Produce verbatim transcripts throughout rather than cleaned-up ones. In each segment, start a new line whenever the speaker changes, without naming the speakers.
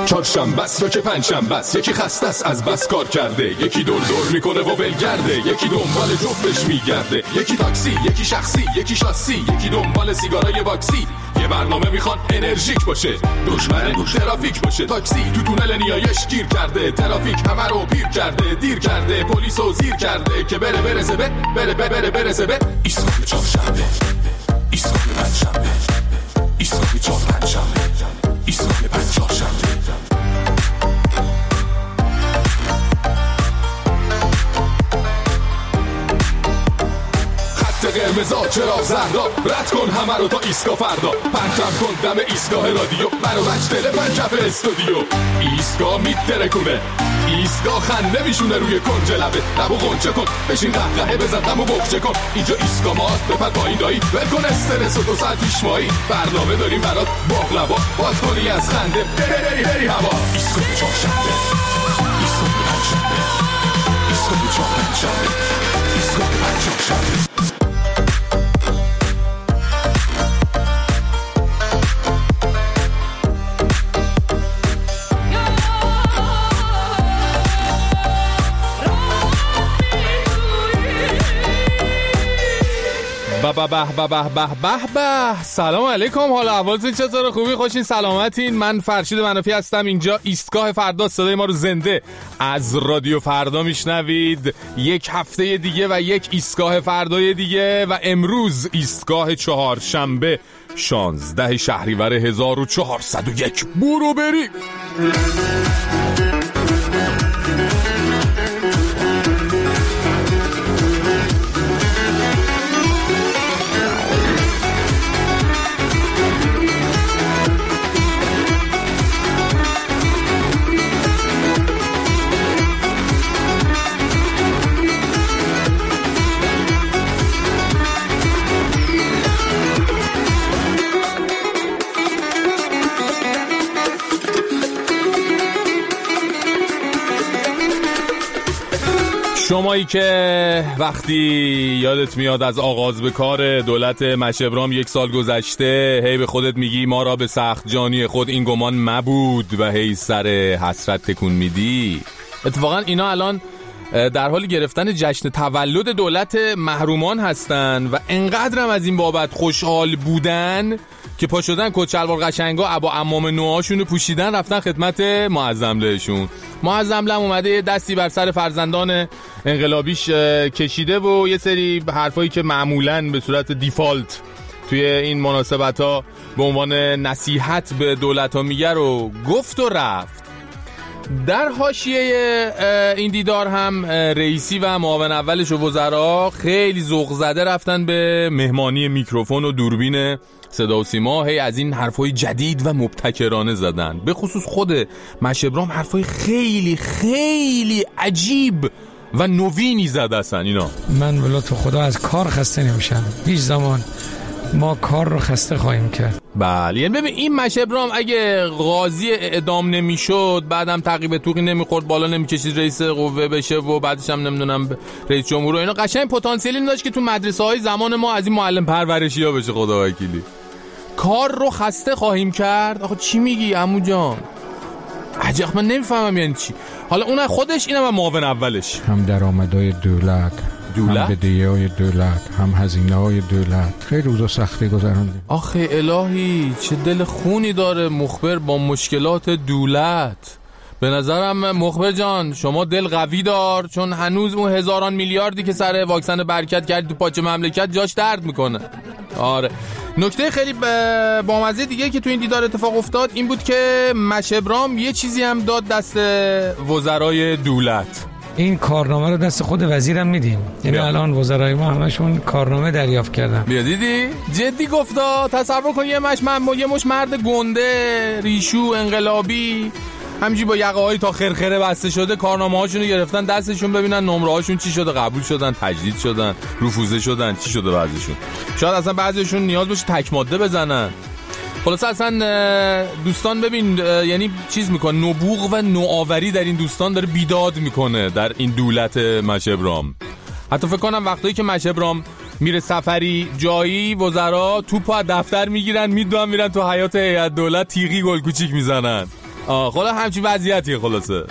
چهارشنبه است یا که پنجشنبه است، یکی خسته است از بس کار کرده، یکی دور دور میکنه و ولگرده، یکی دنبال جفتش میگرده، یکی تاکسی، یکی شخصی، یکی شاسی، یکی دنبال سیگارای باکسی. یه برنامه میخوان انرژیک باشه، دشمن ترافیک باشه. تاکسی تو تونل نیایش گیر کرده، ترافیک همه رو پیر کرده، دیر کرده، پلیسو زیر کرده که بره برسه به بره بره بره برسه به ایستگاه چهارشنبه، ایستگاه پنجشنبه، ایستگاه چهار پنجشنبه، ایستگاه پنجشنبه. قرمزا چرا زردا، رد کن همه رو تا ایستگاه فردا، پرچم کن دم ایستگاه رادیو، منو بچتله پنجف استودیو. ایستگاه میترکونه، ایستگاه خنده میشونه روی کنج لبه، لبو غنچه کن بشین قهقهه بزن دمو بخچه کن. اینجا ایستگاه ماست بپر پایین دایی، ول کن استرس و دو ساعت پیش مایی، برنامه داریم برات باقلوا، باز کنی از خنده بری بری هوا. ایستگاه چهارشنبه، ایستگاه پنجشنبه، ایستگاه چهار پنجشنبه، ایستگاه پنجشنبه.
به به به به به به به به. سلام علیکم، حال احوالتون چطوره؟ خوبی؟ خوشین؟ سلامتین؟ من فرشید منافی هستم. اینجا ایستگاه فردا، صدای ما رو زنده از رادیو فردا میشنوید. یک هفته دیگه و یک ایستگاه فردای دیگه و امروز ایستگاه چهارشنبه شانزده شهریور هزار و چهارصد و یک. برو بری. شمایی که وقتی یادت میاد از آغاز به کار دولت مشبرام یک سال گذشته، هی به خودت میگی ما را به سخت جانی خود این گمان مبود و هی سر حسرت تکون میدی. اتفاقا اینا الان در حال گرفتن جشن تولد دولت محرومان هستن و انقدرم از این بابت خوشحال بودن که پا شدن کچلوار قشنگا ابا عمام نوهاشونو پوشیدن رفتن خدمت معظم لهشون. معظم له اومده یه دستی بر سر فرزندان انقلابیش کشیده و یه سری حرفایی که معمولاً به صورت دیفالت توی این مناسبت‌ها به عنوان نصیحت به دولت‌ها میگه رو گفت و رفت. در حاشیه این دیدار هم رئیسی و معاون اولش و وزرا خیلی ذوق زده رفتن به مهمانی میکروفون و دوربین صدا و سیما، هی از این حرفای جدید و مبتکرانه زدن. به خصوص خود مشبرام حرفای خیلی خیلی عجیب و نوینی زده اصلا اینا.
من به لطف خدا از کار خسته نمیشم، هیچ زمان ما کار رو خسته خواهیم کرد.
بله، یعنی ببین این مشبرام اگه قاضی اعدام نمیشد، بعدم تعقیب توقی نمیخورد، بالا نمیکشید رئیس قوه بشه و بعدش هم نمیدونم رئیس جمهور و اینا، قشنگ پتانسیلی داشت که تو مدرسه های زمان ما از این معلم پرورشی ها بشه. خدا وکیلی کار رو خسته خواهیم کرد. آخه چی میگی عمو جان؟ عجب، من نمیفهمم یعنی چی. حالا اون خودش، اینم هم معاون اولش،
هم درآمدهای دولت،
دولت؟
هم بدهی‌های دولت، هم هزینه‌های دولت. خیلی روزا سختی گذروندیم.
آخه الهی چه دل خونی داره مخبر با مشکلات دولت. به نظرم مخبر جان شما دل قوی دار، چون هنوز اون هزاران میلیاردی که سر واکسن برکت کردی تو پاچه مملکت جاش درد میکنه. آره. نکته خیلی بامزه دیگه که تو این دیدار اتفاق افتاد این بود که مشبرام یه چیزی هم داد دست وزرای دولت.
این کارنامه رو دست خود وزیرم میدیم، یعنی الان وزرای ما همشون کارنامه دریافت کردن.
بیا دیدی؟ جدی گفتا. تصور کن یه مش من یه مش مرد گنده ریشو انقلابی همینجوری با یقه‌های تا خرخره بسته شده کارنامه هاشونو گرفتن دستشون، ببینن نمره هاشون چی شده، قبول شدن، تجدید شدن، رفوزه شدن، چی شده بعضیشون. شاید اصلا بعضیشون نیاز باشه تک ماده بزنن. خلاص اصلا دوستان ببین یعنی چیز میکنه، نبوغ و نوآوری در این دوستان داره بیداد میکنه در این دولت مشبرام. حتی فکر کنم وقتایی که مشبرام میره سفری جایی، وزرا توپو از دفتر میگیرن میدونن میرن تو حیات هیئت دولت تیغی گل کوچیک میزنن. آه خلا همچین وضعیتیه خلاصه.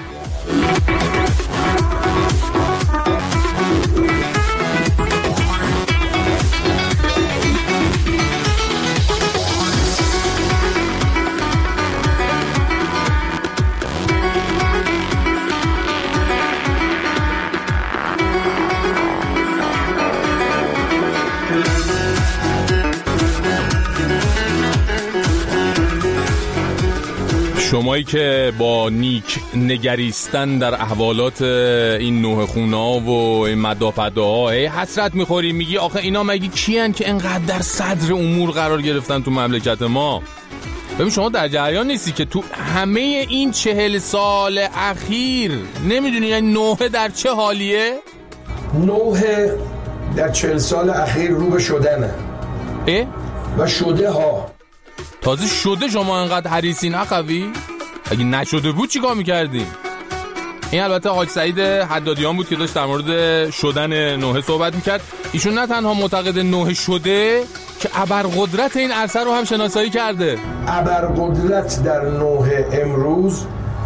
شمایی که با نیک نگریستن در احوالات این نوع خونا و این مداپداها حسرت میخوری، میگی آخه اینا مگه کیان که انقدر در صدر امور قرار گرفتن تو مملکت ما؟ ببین شما در جریان نیستی که تو همه این چهل سال اخیر نمیدونی یعنی نوحه در چه حالیه؟
نوحه در چهل سال اخیر رو به شدنه
اه؟
و شده ها.
تازه شده شما انقدر حریصین اخوی؟ اگه نشده بود چیکار میکردیم؟ این البته حاج سعید حدادیان بود که داشت در مورد شدن نوحه صحبت میکرد. ایشون نه تنها معتقد نوحه شده که ابرقدرت این عرصه رو هم شناسایی کرده.
ابرقدرت در نوحه امروز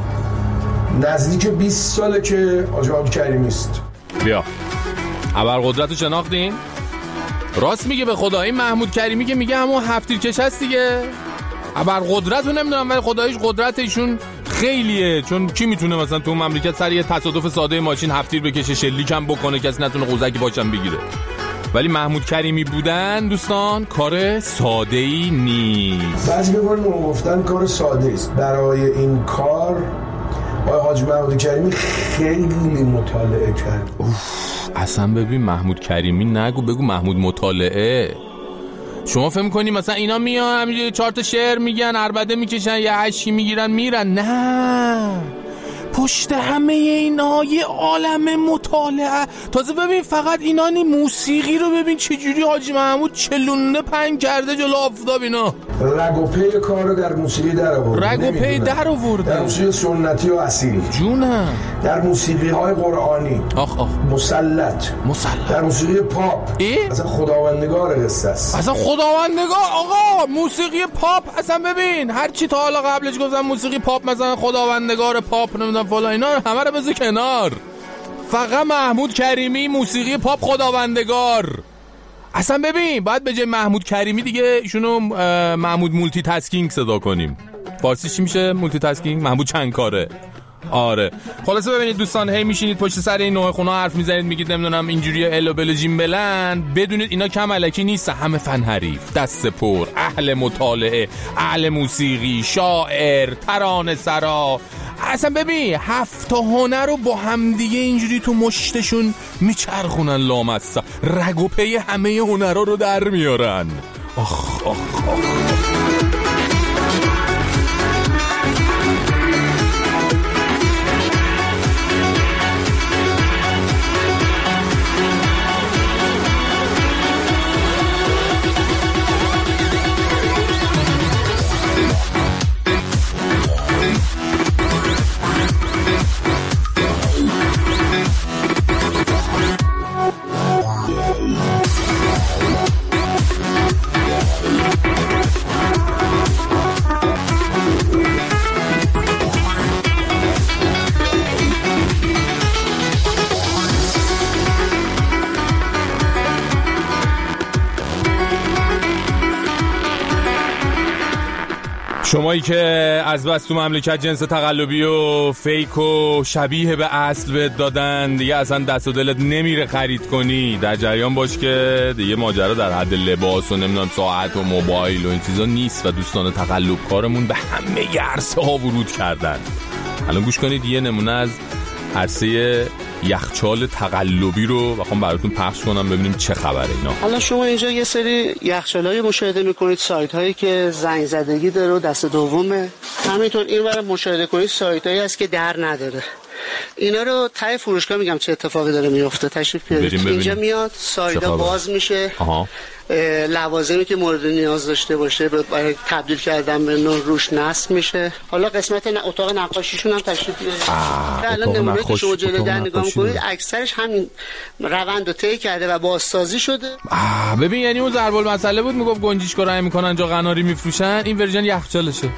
نزدیک بیست ساله که حاج محمود کریمی است.
بیا ابرقدرت رو شناختین؟ راست میگه به خدا. این محمود کریمی که میگه همون هفتیر کش هست دیگه. ابرقدرت رو نمیدونم ولی خداییش قدرت ایشون خیلیه، چون کی میتونه مثلا تو مملکت سر یه تصادف ساده ماشین هفتیر بکشه شلیک هم بکنه کسی نتونه قوزکی باچم بگیره. ولی محمود کریمی بودن دوستان کار ساده ای نیست.
بعضی به قول ما گفتن کار ساده است. برای این کار آقای حاج محمود کریمی خیلی مطالعه کرد.
اوف اصلا ببین محمود کریمی نگو، بگو محمود مطالعه. شما فهم کنی مثلا اینا میان همینجوری چهار تا شعر میگن، عربده میکشن، یه هشی میگیرن میرن؟ نه، پشت همه اینا یه عالم مطالعه. تازه ببین فقط اینا نی، موسیقی رو ببین چجوری حاجی محمود چلونه پنگ کرده جلو آفتاب. اینا
رگ و پی کار رو در موسیقی در آورده.
رگ و پی در آورده
در موسیقی سنتی و اصیل
جونم، در
موسیقی های قرآنی
آخ آخ
مسلط
مسلط،
در موسیقی پاپ اصلا خداوندگار قصه است.
اصلا خداوندگار آقا موسیقی پاپ اصلا ببین هر چی تا حالا قبلش گفتم موسیقی پاپ مثلا خداوندگار پاپ نمیدونم فلان اینا همه رو بذار کنار. فقط محمود کریمی موسیقی پاپ خداوندگار. اصلا ببین باید به جای محمود کریمی دیگه ایشونو محمود مولتی تاسکینگ صدا کنیم. فارسی چی میشه مولتی تاسکینگ؟ محمود چند کاره. آره خلاصه ببینید دوستان، هی میشینید پشت سر این نوع خونا حرف میزنید میگید نمیدونم اینجوری ال و بل جیم بلند، بدونید اینا کم الکی نیست، همه فن حریف، دست پر، اهل مطالعه، اهل موسیقی، شاعر، ترانه سرا. اصلا ببین هفت تا هنر رو با همدیگه اینجوری تو مشتشون میچرخونن لامصب، رگ و پی همه هنرها رو در میارن. آخ آخ آخ شمایی که از بس تو مملکت جنس تقلبی و فیک و شبیه به اصل بهت دادن دیگه اصلا دست و دلت نمیره خرید کنی، در جریان باش که دیگه ماجرا در حد لباس و نمیدونم ساعت و موبایل و این چیزا نیست و دوستان تقلب کارمون به همه عرصه ها ورود کردن. الان گوش کنید یه نمونه از عرصه یخچال تقلبی رو بخوام براتون پخش کنم ببینیم چه خبره اینا.
حالا شما اینجا یه سری یخچالای مشاهده میکنید، سایت هایی که زنگ زدگی داره و دست دومه. همینطور این ور مشاهده کنید سایت هایی هست که در نداره. اینا رو ته فروشگاه میگم چه اتفاقی داره میفته. تشریف بیارید اینجا، میاد سایت ها باز میشه. آها. لوازمی که مورد نیاز داشته باشه برای تبدیل کردن به نور روش نصب میشه. حالا قسمت اتاق نقاشیشون هم تشریف بیارید. الان نمونه که شما جلو در نگاه میکنید اکثرش همین روند رو طی کرده و بازسازی شده.
آه ببین یعنی اون ضرب المثل بود میگفت گنجشکا رای میکنن جا قناری میفروشن، این ورژن یخچالشه.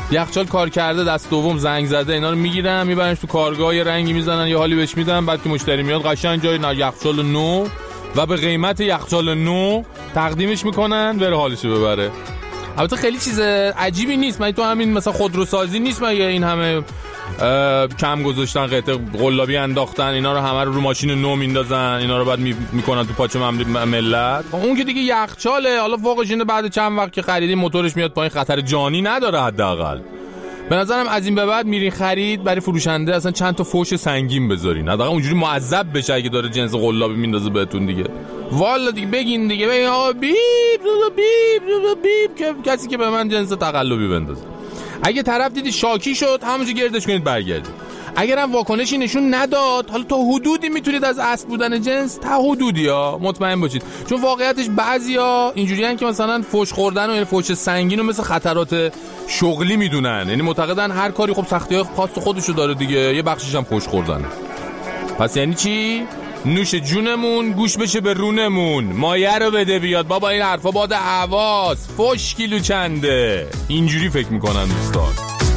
یخچال کار کرده، دست دوم زنگ زده، اینا رو میگیرن میبرنش تو کارگاه، یه رنگی میزنن، یه حالی بهش میدن، بعد که مشتری میاد قشنگ جای یخچال نو و به قیمت یخچال نو تقدیمش میکنن بره حالشو ببره. البته خیلی چیز عجیبی نیست، من تو همین مثلا خودروسازی نیست مگه این همه کم گذاشتن، قطعه قلابی انداختن، اینا رو همه رو رو ماشین نو میندازن، اینا رو بعد می... میکنن تو پاچه ملت. اون که دیگه یخچاله، حالا فوقش اینه بعد چند وقت که خریدی موتورش میاد پایین، خطر جانی نداره حداقل. به نظرم از این به بعد میرین خرید برای فروشنده اصلا چند تا فوش سنگین بذارین، حداقل اونجوری معذب بشه اگه داره جنس قلابی میندازه بهتون دیگه. والا دیگه بگین دیگه، بگین آقا بیپ بیپ بیپ بیپ که کسی که به من جنس تقلبی بندازه. اگه طرف دیدی شاکی شد همونجا گردش کنید برگردید. اگرم واکنشی نشون نداد، حالا تا حدودی میتونید از اصل بودن جنس تا حدودی ها مطمئن باشید، چون واقعیتش بعضیا اینجوریان که مثلا فوش خوردن و یعنی فوش سنگین رو مثل خطرات شغلی میدونن، یعنی معتقدن هر کاری خب سختی‌های خاص خودشو داره دیگه، یه بخشش هم فوش خوردنه. پس یعنی چی؟ نوش جونمون گوش بشه به رونمون، مایه رو بده بیاد بابا، این حرفا باد حواس، فوش کیلو چنده، اینجوری فکر میکنن دوستان.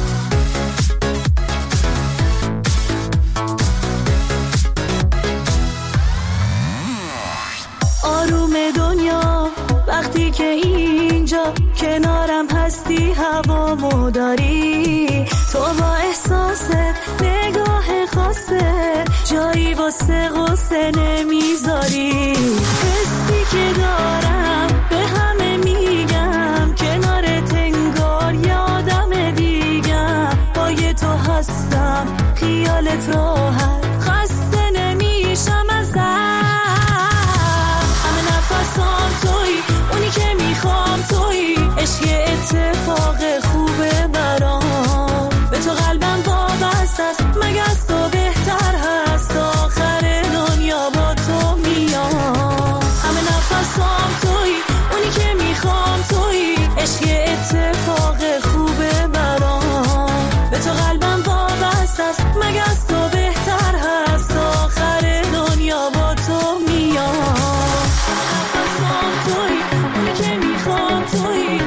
آروم دنیا وقتی که اینجا کنارم هستی، هوامو داری تو با احساست، نگاه خاصه جایی واسه غصه نمیذاری، حسی که دارم به همه میگم، کنارت انگار یادم دیگم، با یه تو هستم خیالت راحت، خسته نمیشم ازم، همه نفسام توی، اونی که میخوام توی، عشق یه اتفاق خوبه برام، به تو قلبم وابسته است، مگه از تو بهتر هست، آخر دنیا با تو میام، همه نفسام توی، اونی که میخوام توی، عشق یه اتفاق خوبه برام، به تو قلبم وابسته است، مگه از تو بهتر هست، آخر دنیا با تو میام، نفسام توی، اونی که میخوام توی.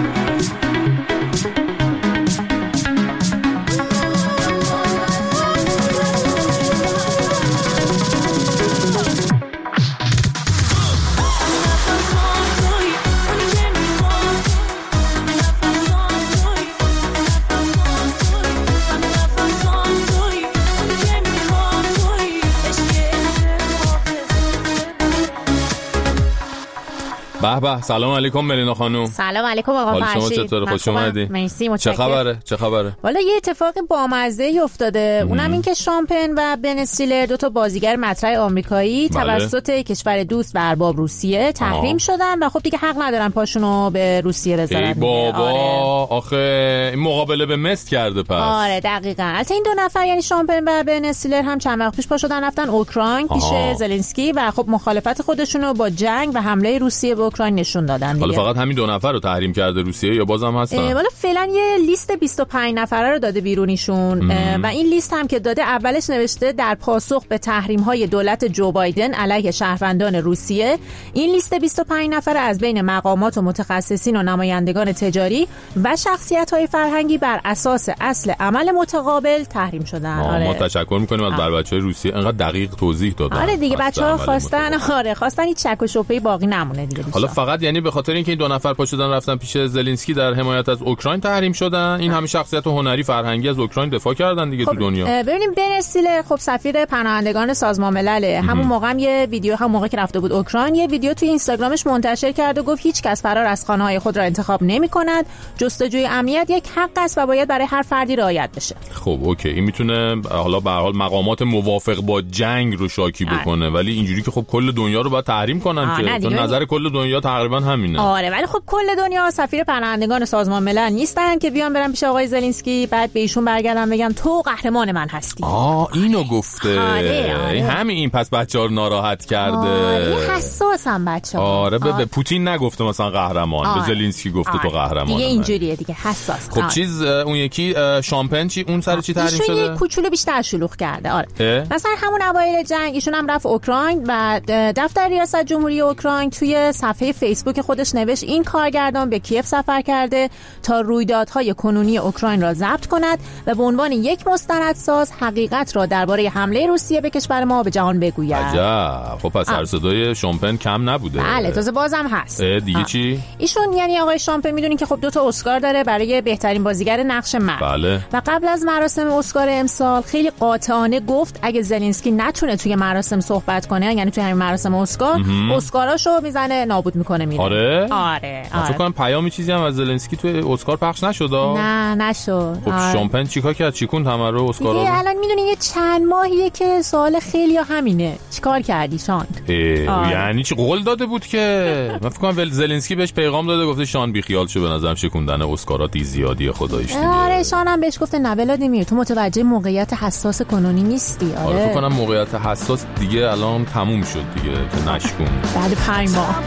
به به، سلام علیکم ملینا خانم.
سلام علیکم آقا فرشید.
حال شما چطوره؟ خوش اومدی.
مرسی،
چه خبره؟ چه خبره؟
والا یه اتفاق بامزه افتاده، مم. اونم این که شامپن و بن استیلر، دو تا بازیگر مطرح آمریکایی بله. توسط کشور دوست و ارباب روسیه تحریم آه. شدن و خب دیگه حق ندارن پاشونو به روسیه بذارن. ای
بابا،
آره.
آخه این مقابله به مست کرده پس.
آره دقیقاً. البته این دو نفر یعنی شامپن و بن استیلر هم چند وقت پیش پا شدن رفتن اوکراین پیش زلنسکی و خب مخالفت خودشونو با جنگ و حمله روسیه به اوکراین نشون دادن.
حالا فقط همین دو نفر رو تحریم کرده روسیه یا بازم هستن؟
والا فعلا یه لیست بیست و پنج نفره رو داده بیرونیشون و این لیست هم که داده اولش نوشته در پاسخ به تحریم‌های دولت جو بایدن علیه شهروندان روسیه، این لیست بیست و پنج نفره از بین مقامات و متخصصین و نمایندگان تجاری و شخصیت‌های فرهنگی بر اساس اصل عمل متقابل تحریم شدن.
آره. ما تشکر می‌کنیم از بر بچه‌های روسیه انقدر دقیق توضیح دادن.
آره دیگه بچه‌ها خواستن آره خواستن هیچ شک و شبهه‌ای باقی نمونه دیگه.
حالا فقط یعنی به خاطر اینکه این دو نفر پا شدن رفتن پیش زلنسکی در حمایت از اوکراین تحریم شدن، این همه شخصیت هنری فرهنگی از اوکراین دفاع کردن دیگه. خب تو دنیا
ببینیم بن استیلر خب سفیر پناهندگان سازمان ملل، همون موقع هم یه ویدیو، هم موقع که رفته بود اوکراین یه ویدیو توی اینستاگرامش منتشر کرد و گفت هیچ کس فرار از خانه‌های خود را انتخاب نمی‌کند، جستجوی امنیت یک حق است و باید برای هر فردی رعایت بشه.
خب اوکی، این میتونه حالا به هر حال مقامات موافق با جنگ رو شاکی بکنه، ولی اینجوری که خب کل دنیا رو باید تحریم کنن که تو نظر کل دنیا تقریبا همینه.
آره ولی خب کل دنیا سفیر پناهندگان سازمان ملل نیستن که بیان برن پیش آقای زلنسکی بعد به ایشون برگردن بگن تو قهرمان من هستی.
آه اینو گفته.
آره آره.
همین این پس بچه‌ها رو ناراحت کرده.
آره حساسن بچه‌ها.
آره به, به پوتین نگفته مثلا قهرمان، آره. به زلنسکی گفته آره. تو قهرمان.
دیگه اینجوریه دیگه حساس.
خب آره. چیز اون یکی شامپن چی اون سر چی تحریم شده؟
ایشون یه کوچولو بیشتر شلوغ کرده. آره مثلا همون اوایل جنگ ایشون هم رفت اوکراین و دفتر ریاست جمهوری اوکراین توی صفحه صفحه فیسبوک خودش نوشت این کارگردان به کیف سفر کرده تا رویدادهای کنونی اوکراین را ضبط کند و به عنوان یک مستندساز حقیقت را درباره حمله روسیه به کشور ما به جهان بگوید.
عجب. خب پس سر صدای شامپن کم نبوده.
بله تازه بازم هست.
دیگه آه. چی؟
ایشون یعنی آقای شامپن میدونین که خب دو تا اسکار داره برای بهترین بازیگر نقش مرد.
بله.
و قبل از مراسم اسکار امسال خیلی قاطعانه گفت اگه زلنسکی نتونه توی مراسم صحبت کنه، یعنی توی همین مراسم اسکار، اسکاراشو میزنه نابود میکنه میره.
آره؟
آره.
آره. فکر کنم پیامی چیزی هم از زلنسکی توی اسکار پخش نشد.
نه نشد.
خب آره. شامپن چیکار کرد؟ چیکون همه رو اسکارا؟
دیگه الان میدونین یه چند ماهیه که سوال خیلی همینه. چیکار کردی شان؟
آره. یعنی چی قول داده بود که من فکر کنم زلنسکی بهش پیغام داده گفته شان بی خیال شو، به نظرم شکوندن اسکارات زیادی خداییش دیگه.
آره شان هم بهش گفته نه ولادیمیر تو متوجه موقعیت حساس کنونی نیستی. آره,
آره فکر کنم موقعیت حساس دیگه الان تموم شد دیگه که نشکون
بعد پنج ماه.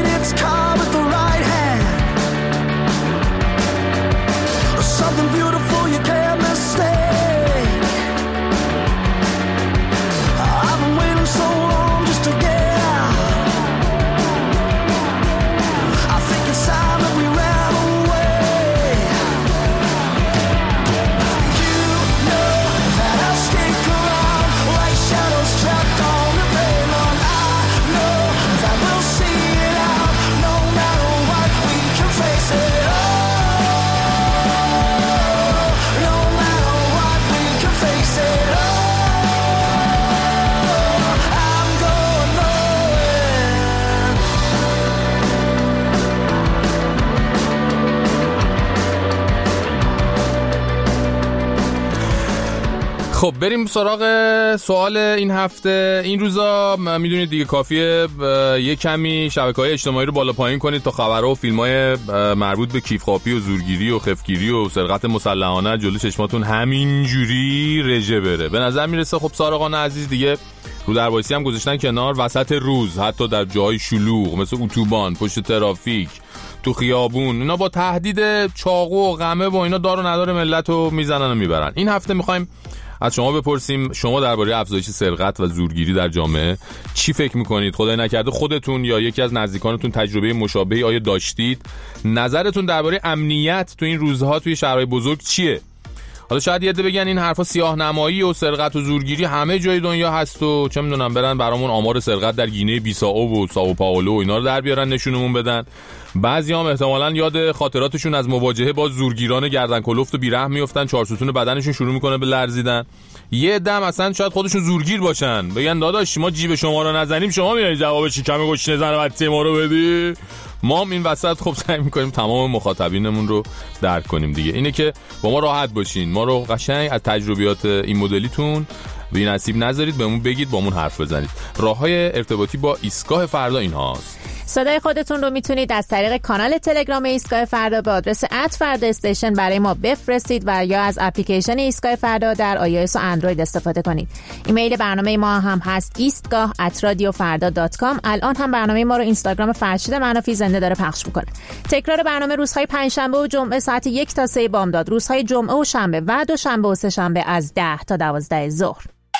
خب بریم سراغ سوال این هفته. این روزا میدونید دیگه کافیه یه کمی شبکه‌های اجتماعی رو بالا پایین کنید تا خبرها و فیلم‌های مربوط به کیف‌خواپی و زورگیری و خفگیری و سرقت مسلحانه جلوی چشماتون همینجوری رژه بره. به نظر میرسه خب سارقان عزیز دیگه رو دربایسی هم گذاشتن کنار، وسط روز حتی در جای شلوغ مثل اتوبان، پشت ترافیک، تو خیابون، اینا با تهدید چاقو و قمه و اینا دار و ندار ملت رو میزنن و میبرن. این هفته میخوایم از شما بپرسیم شما درباره افزایش سرقت و زورگیری در جامعه چی فکر میکنید؟ خدای نکرده خودتون یا یکی از نزدیکانتون تجربه مشابهی آیا داشتید؟ نظرتون درباره امنیت تو این روزها توی شهرهای بزرگ چیه؟ حالا شاید یه عده بگن این حرفا سیاه نمایی و سرقت و زورگیری همه جای دنیا هست و چه میدونم برن برامون آمار سرقت در گینه بیسائو و سائو پائولو و اینا رو در بیارن نشونمون بدن. بعضیام هم احتمالاً یاد خاطراتشون از مواجهه با زورگیران گردن کلفت و بیرحم میافتن، چهارستون بدنشون شروع میکنه به لرزیدن. یه دم اصلا شاید خودشون زورگیر باشن، بگن داداش ما جیب شما رو نزنیم شما میای جواب شکم گوشت نزنه بچه ما رو بدی. ما هم این وسط خب سعی میکنیم تمام مخاطبینمون رو درک کنیم دیگه. اینه که با ما راحت باشین، ما رو قشنگ از تجربیات این مدلیتون بی نصیب نذارید، بهمون بگید، بامون حرف بزنید. راههای ارتباطی با ایستگاه فردا این هاست.
صدای خودتون رو میتونید از طریق کانال تلگرام ایستگاه فردا به آدرس ات فردا استیشن برای ما بفرستید و یا از اپلیکیشن ایستگاه فردا در آی او اس و اندروید استفاده کنید. ایمیل برنامه ما هم هست ایستگاه ات رادیو فردا دات کام. الان هم برنامه ما رو اینستاگرام فرشید منافی زنده داره پخش میکنه. تکرار برنامه روزهای پنجشنبه و جمعه ساعت یک تا سه بامداد، روزهای جمعه و شنبه و دوشنبه و سه شنبه از ده تا دوازده ظهر.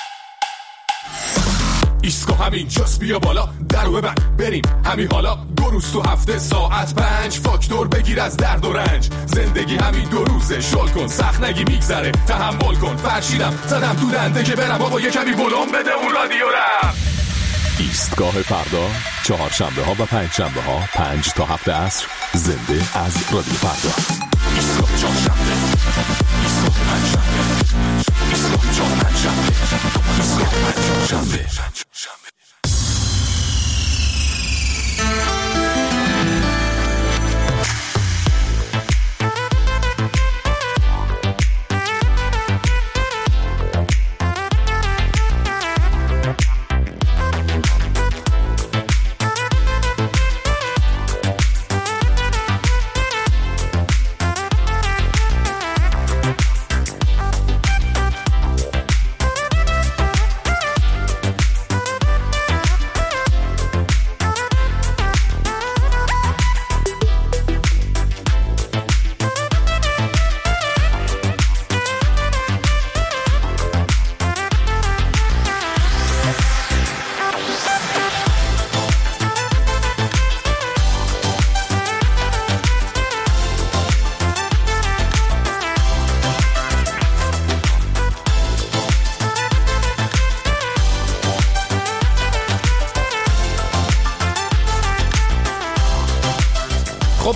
ایستگاه همین جاست، بیا بالا درو ببند بریم همین حالا. دو روز تو هفته ساعت پنج، فاکتور بگیر از درد و رنج. زندگی همین دو روزه، شل کن سخت نگی میگذره، تحمل کن. فرشیدم زدم تو دنده که برم بابا یه کمی ولوم بده اون رادیو رم. ایستگاه فردا چهارشنبه ها و پنج شنبه ها پنج تا هفت عصر زنده از رادیو فردا. ایستگاه چهارشنبه، ایستگاه پنجشنبه، ایستگاه چهارشنبه، ایستگاه پنجشنبه.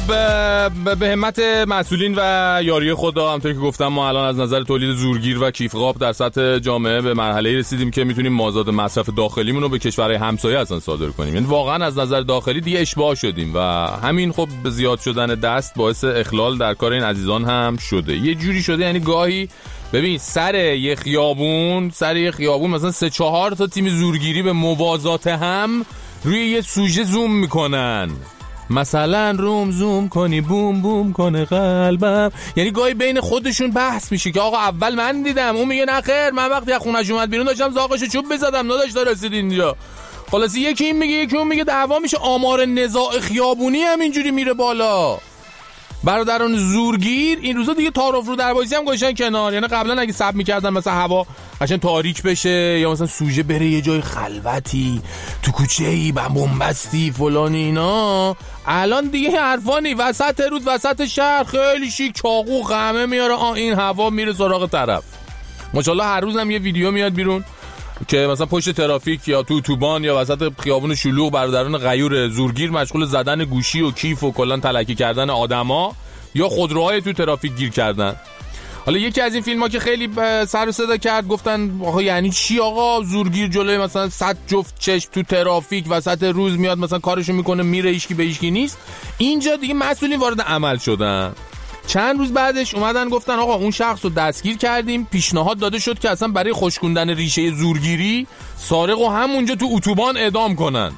به همت مسئولین و یاری خدا، همونطور که گفتم ما الان از نظر تولید زورگیر و کیف قاب در سطح جامعه به مرحله رسیدیم که میتونیم مازاد مصرف داخلیمون رو به کشورهای همسایه اصلا صادر کنیم. یعنی واقعا از نظر داخلی دیگه اشباع شدیم و همین خب به زیاد شدن دست باعث اخلال در کار این عزیزان هم شده. یه جوری شده یعنی گاهی ببین سر یه خیابون سر یه خیابون مثلا سه چهار تا تیم زورگیری به موازات هم روی یه سوژه زوم میکنن. مثلا روم زوم کنی بوم بوم کنه قلبم. یعنی گاهی بین خودشون بحث میشه که آقا اول من دیدم، اون میگه نه خیر من وقتی از خونه‌ش اومد بیرون داشتم زاغشو چوب بزدم نداشت رسید اینجا. خلاص یکی این میگه یکی اون میگه، دعوا میشه. آمار نزاع خیابونی هم اینجوری میره بالا. برادران زورگیر این روزا دیگه تعارف رو دروازی هم گذاشتن کنار. یعنی قبلا اگه صبر میکردن مثلا هوا قشنگ تاریک بشه یا مثلا سوژه بره یه جای خلوتی تو کوچه‌ای بنبستی فلان اینا، الان دیگه حرفانی وسط روز وسط شهر خیلی شیک چاقو قمه میاره آ این هوا میره سراغ طرف. ماشاءالله هر روز هم یه ویدیو میاد بیرون که مثلا پشت ترافیک یا تو اتوبان یا وسط خیابون شلوغ برادران غیور زورگیر مشغول زدن گوشی و کیف و کلا تلکی کردن آدما یا خودروهای تو ترافیک گیر کردن. حالا یکی از این فیلم‌ها که خیلی سر و صدا کرد گفتن آقا یعنی چی آقا زورگیر جلوی مثلا صد جفت چشم تو ترافیک وسط روز میاد مثلا کارشو میکنه میره هیچکی به هیچکی نیست. اینجا دیگه مسئولین وارد عمل شدن. چند روز بعدش اومدن گفتن آقا اون شخص رو دستگیر کردیم، پیشنهاد داده شد که اصلا برای خشکوندن ریشه زورگیری سارق رو همونجا تو اتوبان اعدام کنن.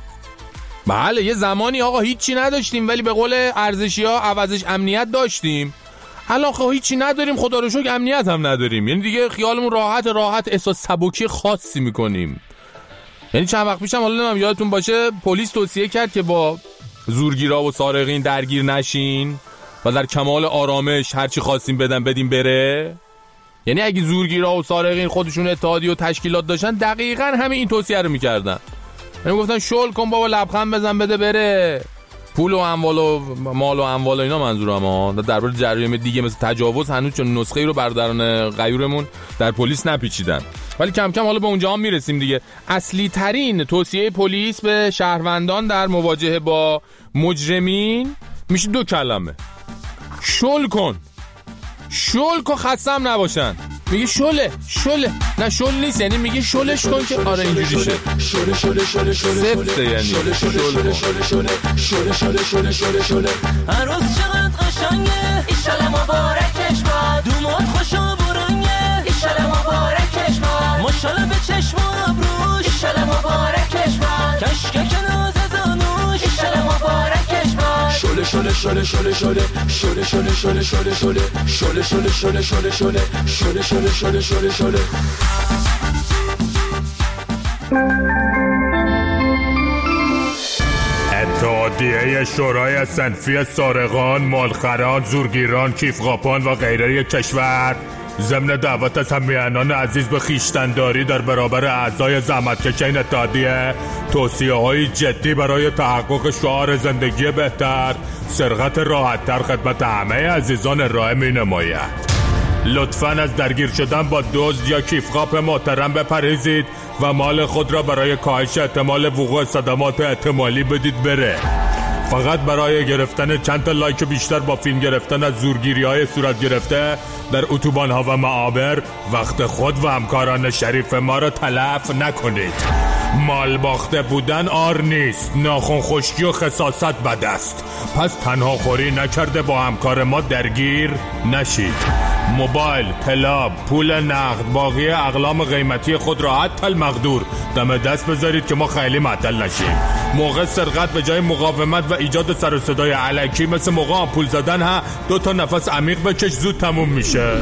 بله یه زمانی آقا هیچی نداشتیم ولی به قول ارزشی‌ها عوضش امنیت داشتیم. الان خب هیچی نداریم، خدا رو شکر امنیت هم نداریم. یعنی دیگه خیالمون راحت راحت احساس سبکی خاصی میکنیم. یعنی چند وقت پیشم حالا نمیدونم یادتون باشه پلیس توصیه کرد که با زورگیرا و سارقین درگیر نشین و در کمال آرامش هرچی خواستیم بدن بدیم بره. یعنی اگه زورگیرا و سارقین خودشون اتحادی و تشکیلات داشتن دقیقاً همین این توصیه رو میکردن. یعنی گفتن شل کن بابا لبخند بزن بده بره. پول و اموال و مال و اموال و اینا منظورم ها. درباره جرایم دیگه مثل تجاوز هنوز چون نسخه ای رو برادران غیورمون در پلیس نپیچیدن. ولی کم کم حالا به اونجا هم میرسیم دیگه. اصلی ترین توصیه پلیس به شهروندان در مواجهه با مجرمین میشه دو کلمه: شل کن. شل کن خستم نباشن. میگه شله شله نه شل نیست، یعنی میگه شلش کن که آره اینجوری شه. شله شله شله شله سفته یعنی شله شله شله شله شله شله شله شله شله.
عروس چقدر قشنگه ایشالا مبارکش باد، دومات خوش و برنگه ایشالا مبارکش باد، ماشاءالله به چشم و ابروش ایشالا مبارکش باد، کشکه که ناز زانوش ایشالا مبارکش باد. شله شله شله شله شله شله شله شله شله شله شله شله شله شله شله شله شله شله شله.
اتحادیه شورای صنفی سارقان، مالخران، زورگیران، کیفقاپان و غیره کشور ضمن دعوت از همیهنان عزیز به خویشتن‌داری در برابر اعضای زحمتکش این اتحادیه توصیه‌های جدی برای تحقق شعار زندگی بهتر، سرقت راحت‌تر خدمت همه عزیزان ارائه می‌نماید. لطفاً از درگیر شدن با دزد یا کیفقاپ محترم بپرهیزید و مال خود را برای کاهش احتمال وقوع صدمات احتمالی بدید بره. فقط برای گرفتن چند تا لایک بیشتر با فیلم گرفتن از زورگیری‌های صورت گرفته در اتوبان‌ها و معابر وقت خود و همکاران شریف ما را تلف نکنید. مال باخته بودن آر نیست، ناخن خشکی و خساست بد است. پس تنها خوری نکرده با همکار ما درگیر نشید. موبایل، طلا، پول نقد، باقی اقلام قیمتی خود را حتی المقدور دم دست بذارید که ما خیلی معطل نشیم. موقع سرقت به جای مقاومت و ایجاد سر و صدای علکی مثل موقع آمپول زدن ها دو تا نفس عمیق بکش، زود تموم میشه.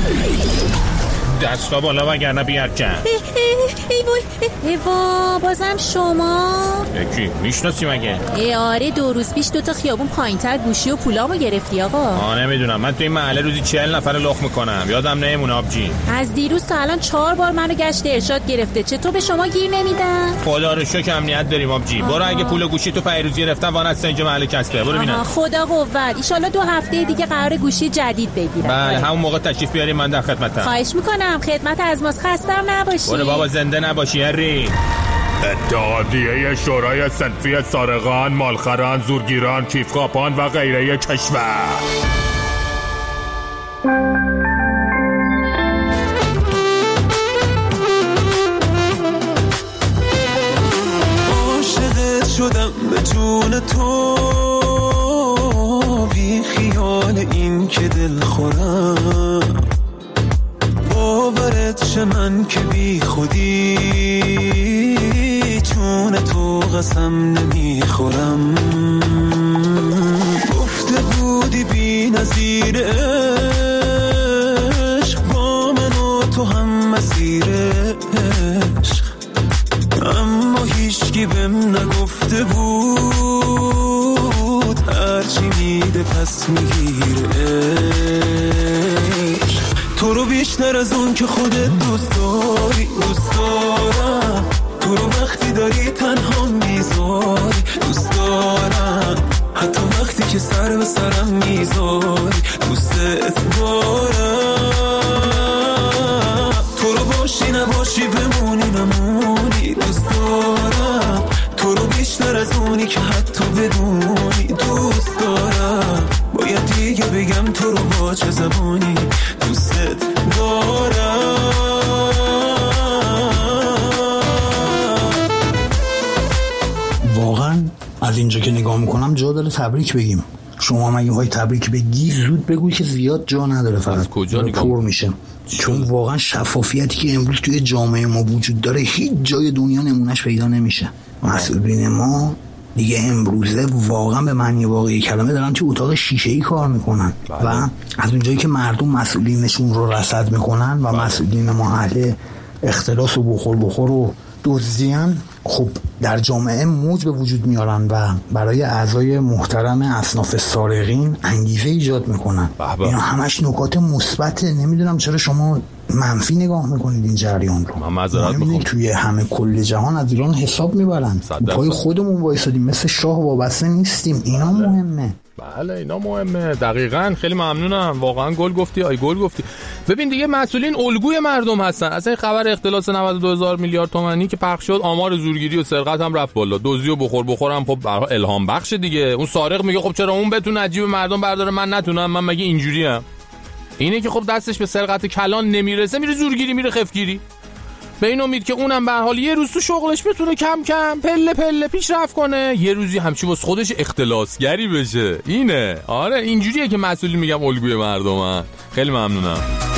دستا بالا وگرنه بیار کن.
ای وای ای وا بازم شما
یکی میشناسی مگه؟
ای آره دو روز پیش دوتا خیابون پایین‌تر گوشی و پولامو گرفتی آقا.
آه نمیدونم، من تو این محله روزی چهل نفر لخ میکنم، یادم نمیمونه آبجی.
از دیروز تا الان چهار بار منو گشت ارشاد گرفته، چطور به شما گیر نمیدن؟
خدا رو شکر امنیت داریم آبجی. برو اگه پول گوشی تو پیروز گرفتن وان از اینجا محله کسبه، برو ببینم.
خدا قوت، ان شاءالله دو هفته دیگه قرار گوشی جدید بگیرم.
بله همون موقع تشریف بیاریم من در خدمتم.
خواهش میکنم، خدمت از ماست، خستم نباشی.
برو بابا زنده نباشی هری.
اتحادیه شورای صنفی سارقان، مالخران، زورگیران، کیفخوابان و غیره کشور.
عاشقت شدم به جون تو، بی خیال این که دل خورم، باورت شه من که بی خودی چون تو قسم نمیخورم. گفته بودی بی نظیر عشق، با من و تو هم مسیر عشق، اما هیچکی بهم نگفته بود هرچی میده پس میگیره عشق. تو رو بیشتر از اون که خودت دوست داری دوست دارم، تو رو وقتی داری تنها میذاری دوست دارم، حتی وقتی که سر به سرم میذاری دوستت دارم. تو رو باشی نباشی بمونی نمونی دوست دارم، تو رو بیشتر از اونی که حتی بدونی دوست دارم. باید دیگه بگم تو رو با چه زبانی دوستت دارم.
واقعا از اینجا که نگاه میکنم جا داره تبریک بگیم. شما مگه های تبریک بگی زود بگوی که زیاد جا نداره، فقط
از کجا نگاه
پر میشه. چون واقعا شفافیتی که امروز توی جامعه ما وجود داره هیچ جای دنیا نمونش پیدا نمیشه. مسئولین ما دیگه امروزه واقعا به معنی واقعی کلمه دارن توی اتاق شیشه‌ای کار میکنن بله. و از اونجایی که مردم مسئولینشون رو رصد میکنن و بله. مسئولین ما اهل اختلاس و بخور بخور و دزدیان، خب در جامعه موج به وجود میارن و برای اعضای محترم اصناف سارقین انگیزه ایجاد میکنن. اینا همش نکات مثبته. نمیدونم چرا شما منفی نگاه میکنید این جریان رو.
من معذرت میخوام.
توی همه کل جهان از ایران حساب میبرن. پای خودمون وایسادیم، مثل شاه وابسته نیستیم. اینا بله. مهمه.
بله اینا مهمه. دقیقاً. خیلی ممنونم. واقعا گل گفتی. آی گل گفتی. ببین دیگه مسئولین الگوی مردم هستن. اصلا خبر اختلاس نود و دو هزار میلیارد تومانی که پخش شد، آمار زورگیری و سرقت هم رفت بالا. دزدی و بخور بخور هم خب برای الهام بخش دیگه. اون سارق میگه خب چرا اون بتونه عجیب مردم برداره من نتونم؟ من مگه اینجوریم؟ اینه که خب دستش به سرقت کلان نمیرسه، میره زورگیری، میره خفگیری، به این امید که اونم به هر حال یه روز تو شغلش بتونه کم کم پله پله پیشرفت کنه، یه روزی همچی واسه خودش اختلاسگری بشه. اینه. آره اینجوریه که مسئولی میگم الگوی مردمن. خیلی ممنونم.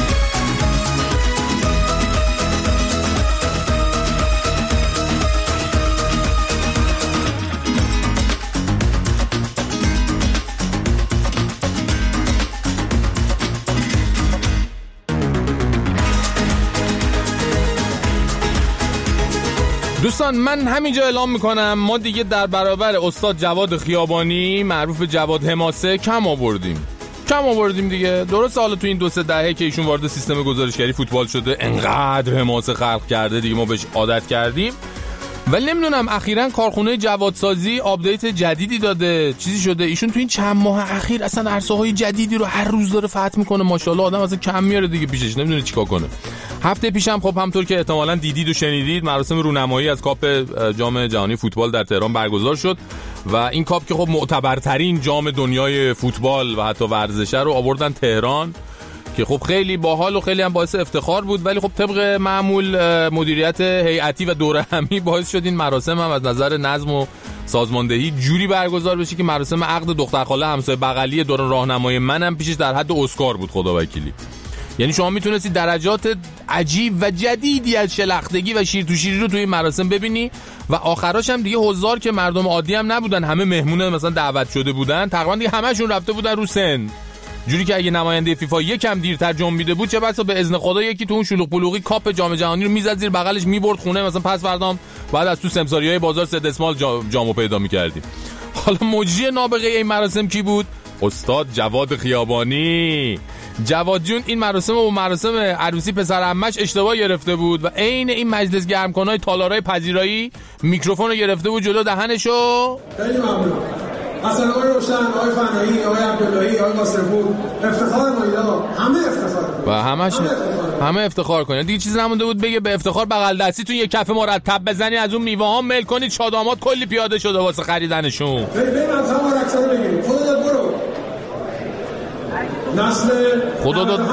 دوستان من همینجا اعلام میکنم ما دیگه در برابر استاد جواد خیابانی معروف به جواد حماسه کم آوردیم. کم آوردیم دیگه. درست حالا تو این دو سه دهه که ایشون وارد سیستم گزارشگری فوتبال شده انقدر حماسه خلق کرده دیگه ما بهش عادت کردیم. ولی نمیدونم اخیراً کارخونه جوادسازی آپدیت جدیدی داده، چیزی شده. ایشون تو این چند ماه اخیر اصلا عرصه‌های جدیدی رو هر روز داره فتح میکنه. ماشاءالله آدم اصلا کم میاره دیگه پیشش، نمیدونه چیکار کنه. هفته پیشم خب همونطور که احتمالاً دیدید و شنیدید مراسم رونمایی از کاپ جام جهانی فوتبال در تهران برگزار شد و این کاپ که خب معتبرترین جام دنیای فوتبال و حتی ورزشه رو آوردن تهران که خب خیلی باحال و خیلی هم باعث افتخار بود. ولی خب طبق معمول مدیریت هیئتی و دوره همی باعث شد این مراسم هم از نظر نظم و سازماندهی جوری برگزار بشه که مراسم عقد دختر خاله همسایه بغلی دوران راهنمای منم پیشش در حد اسکار بود خدا وکیلی. یعنی شما میتونستی درجات عجیب و جدیدی از شلختگی و شیر تو شیری رو توی این مراسم ببینی و آخراش هم دیگه حضار که مردم عادی هم نبودن، همه مهمون مثلا دعوت شده بودن، تقریبا دیگه همشون رفته بودن رو سن، جوری که اگه نماینده فیفا یکم دیرتر جنبیده بود چه بسا به اذن خدا یکی تو اون شلوغ پلوغی کاپ جام جهانی رو میزد زیر بغلش میبرد خونه، مثلا پس فردام بعد از تو سمساریای بازار سه دسمال جامو پیدا میکردیم. حالا مجری نابغه این مراسم کی بود؟ استاد جواد خیابانی. جواد جون این مراسم و مراسم عروسی پسر عمش اشتباه گرفته بود و عین این مجلس گرمکنای تالارای پذیرایی میکروفون رو گرفته بود جلو دهنشو.
خیلی ممنون. مثلا آقای روشن، آقای فنایی، آقای عبداللهی، آقای قاسمپور، افتخار ما اینا، همه افتخار
و همش همه افتخار کنید. دیگه چیزی نمونده بود بگه به افتخار بغل دستیتون یه کف مرتب بزنی از اون میوه ها میل کنید، شادامات کلی پیاده شده واسه خریدنشون.
بریم از هم رکسا رو بگیریم. خدا داد برو. نسل
خدا داد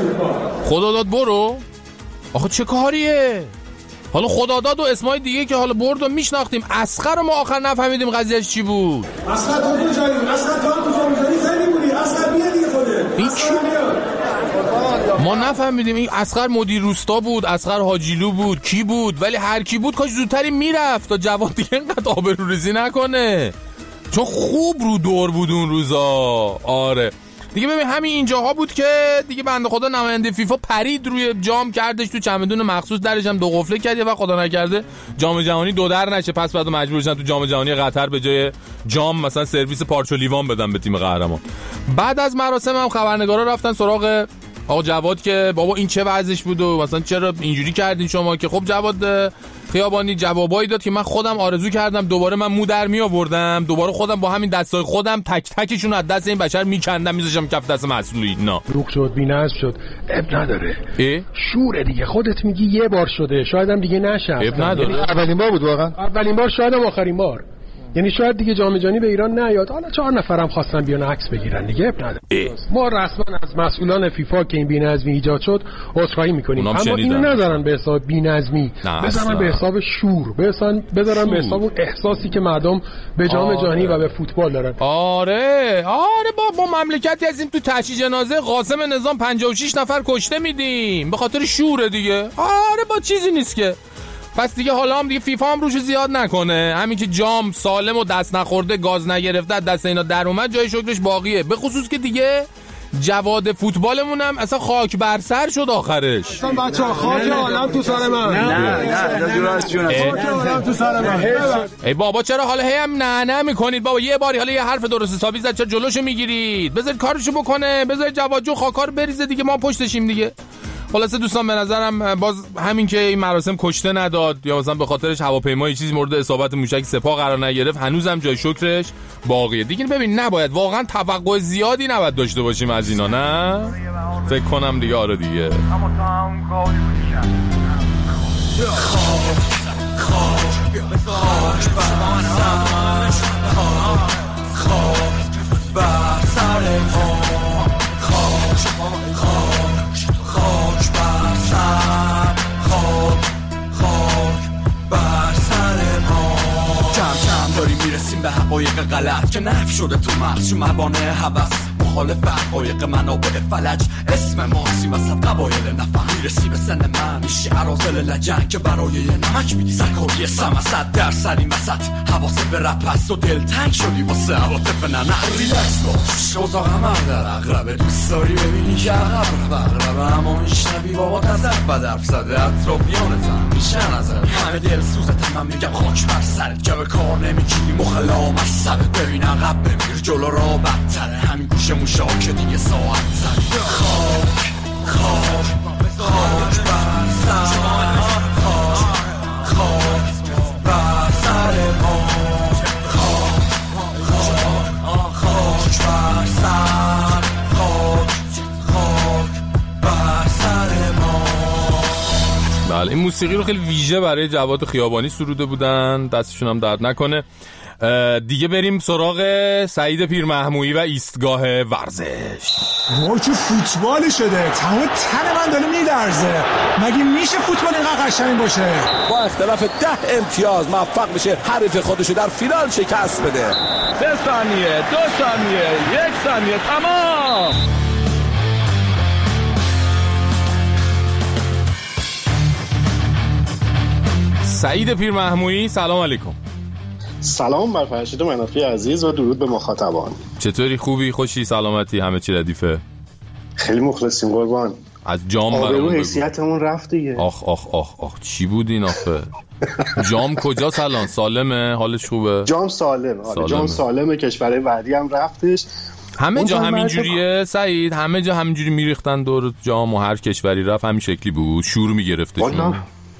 خدا داد برو. آخه چه کاریه؟ حالا خداداد و اسمای دیگه که حالا برد و میشناختیم، اصغر رو ما آخر نفهمیدیم قضیهش چی بود.
اصغر تو کجایی؟ اصغر تو هم کجا میزنی؟ زنی بودی؟ اصغر بیا دیگه خوده. اصغر بیا.
ما نفهمیدیم این اصغر مدیر روستا بود، اصغر حاجیلو بود، کی بود؟ ولی هر کی بود کاش زودتری میرفت تا جواد دیگه اینقدر آبروریزی نکنه، چون خوب رو دور بود اون روزا. آره دیگه ببین همین اینجاها بود که دیگه بنده خدا نماینده فیفا پرید روی جام کردش تو چمدون مخصوص، درش هم دو قفله کرد و خدا نکرده جام جهانی دو در نشه، پس بعد مجبور شدن تو جام جهانی قطر به جای جام مثلا سرویس پارچ و لیوان بدن به تیم قهرمان. بعد از مراسم هم خبرنگارا رفتن سراغ آقا جواد که بابا این چه وضعش بود و مثلا چرا اینجوری کردین شما، که خب جواد خیابانی جوابایی داد که من خودم آرزو کردم دوباره من مو در می آوردم، دوباره خودم با همین دستای خودم تک تکشون از دست این بشر میکندم میذاشم کف دست مسئولین. نه
روک شد بی‌نظم شد، اب نداره.
اه؟
شوره دیگه، خودت میگی یه بار شده، شاید هم دیگه نشه.
اب نداره.
یعنی اولین بار بود واقعا، اولین بار شاید هم آخرین بار. یعنی شاید دیگه جام جهانی به ایران نیاد، حالا چهار نفرم خواستن بیان عکس بگیرن دیگه، اب نداره. ما رسما از مسئولان فیفا که این بی‌نظمی ایجاد شد عذرخواهی میکنیم، اما اینو نذارن به حساب بی‌نظمی، بذارن به حساب شور، بذارن بذارن به حساب اون احساسی که مردم به جام جهانی و به فوتبال دارن.
آره آره با با مملکتی هستیم تو تشییع جنازه قاسم نظام پنجاه و شش نفر کشته میدیم به خاطر شور دیگه. آره با چیزی نیست که. پس دیگه حالا هم دیگه فیفا هم روش زیاد نکنه، همین که جام سالم و دست نخورده گاز نگرفته دست اینا در اومد جای شکرش باقیه، به خصوص که دیگه جواد فوتبالمون هم اصلا خاک بر سر شد آخرش.
اصلا بچه‌ها خاک عالم تو سر من. نه نه نه راست جون خاک عالم تو سر من.
ای بابا چرا حالا هی هم نه نه میکنید بابا؟ یه باری حالا یه حرف درست حسابی زد چرا جلوشو میگیرید؟ بذارید کارشو بکنه، بذارید جواد جو خاکا رو بریزه دیگه، ما پشتشیم دیگه. خلاصه دوستان به نظرم باز همین که این مراسم کشته نداد یا مثلا به خاطرش هواپیمای چیزی مورد اصابت موشک سپاه قرار نگرفت، هنوزم جای شکرش باقیه دیگه. ببین نباید واقعا توقع زیادی نباید داشته باشیم از اینا، نه فکر کنم دیگه. آره دیگه
به حقایق غلط که نف شده تو مغز موانع هوس، مخالف حقایق منابع فلج، اسم ماسی وسط قبایل نفهم، میرسی به سن من میشی عرازل لجنگ که برای یه نمک میدی زکاری سمسد در سری مسط، حواست به رپ هست و دل تنگ شدی واسه عواطف ننه. ریلکس باش اوضاع همه در اقربه، دوست داری ببینی که عقب بقربه، اما میشنبی بابا تزد بد حرف زده اطرافیانتم میشن ازت، همه دل سوزت من میگم خاک بر سرت که به کار نمیگیری مخلا مصبت، ببین عقب بمیر جلو را بدتره، همین گوشه موشا که دیگه ساعت زد. خاک خاک خاک بر سر، خاک خاک بر سر ما، خاک خاک خاک بر سر، خاک خاک بر سر ما.
بله این موسیقی رو خیلی ویژه برای جواد خیابانی سروده بودن، دستشون هم درد نکنه. دیگه بریم سراغ سعید پیرمحمودی و ایستگاه ورزش.
وای چه فوتبالی شده، تمام تن من داره میلرزه، مگه میشه فوتبال اینقدر قشنگ باشه؟
با اختلاف ده امتیاز موفق بشه حریف خودشو در فینال شکست بده. سه ثانیه، دو ثانیه، یک ثانیه، تمام.
سعید پیرمحمودی سلام علیکم.
سلام بر فرشید منافی عزیز و درود به مخاطبان.
چطوری؟ خوبی؟ خوشی؟ سلامتی؟ همه چی ردیفه؟
خیلی مخلصیم قربان.
از جام
برامون حیثیتمون رفت دیگه.
آخ آخ آخ آخ چی بود این آخه؟ جام کجاست الان؟ سالمه؟ حالش خوبه؟
جام سالمه. آره جام سالمه، کشورهای بعدی هم رفتش.
همه جا همینجوریه سعید؟ همه جا همینجوری میریختن دور جام و هر کشوری رفت همین شکلی بود؟ شور میگرفتشون؟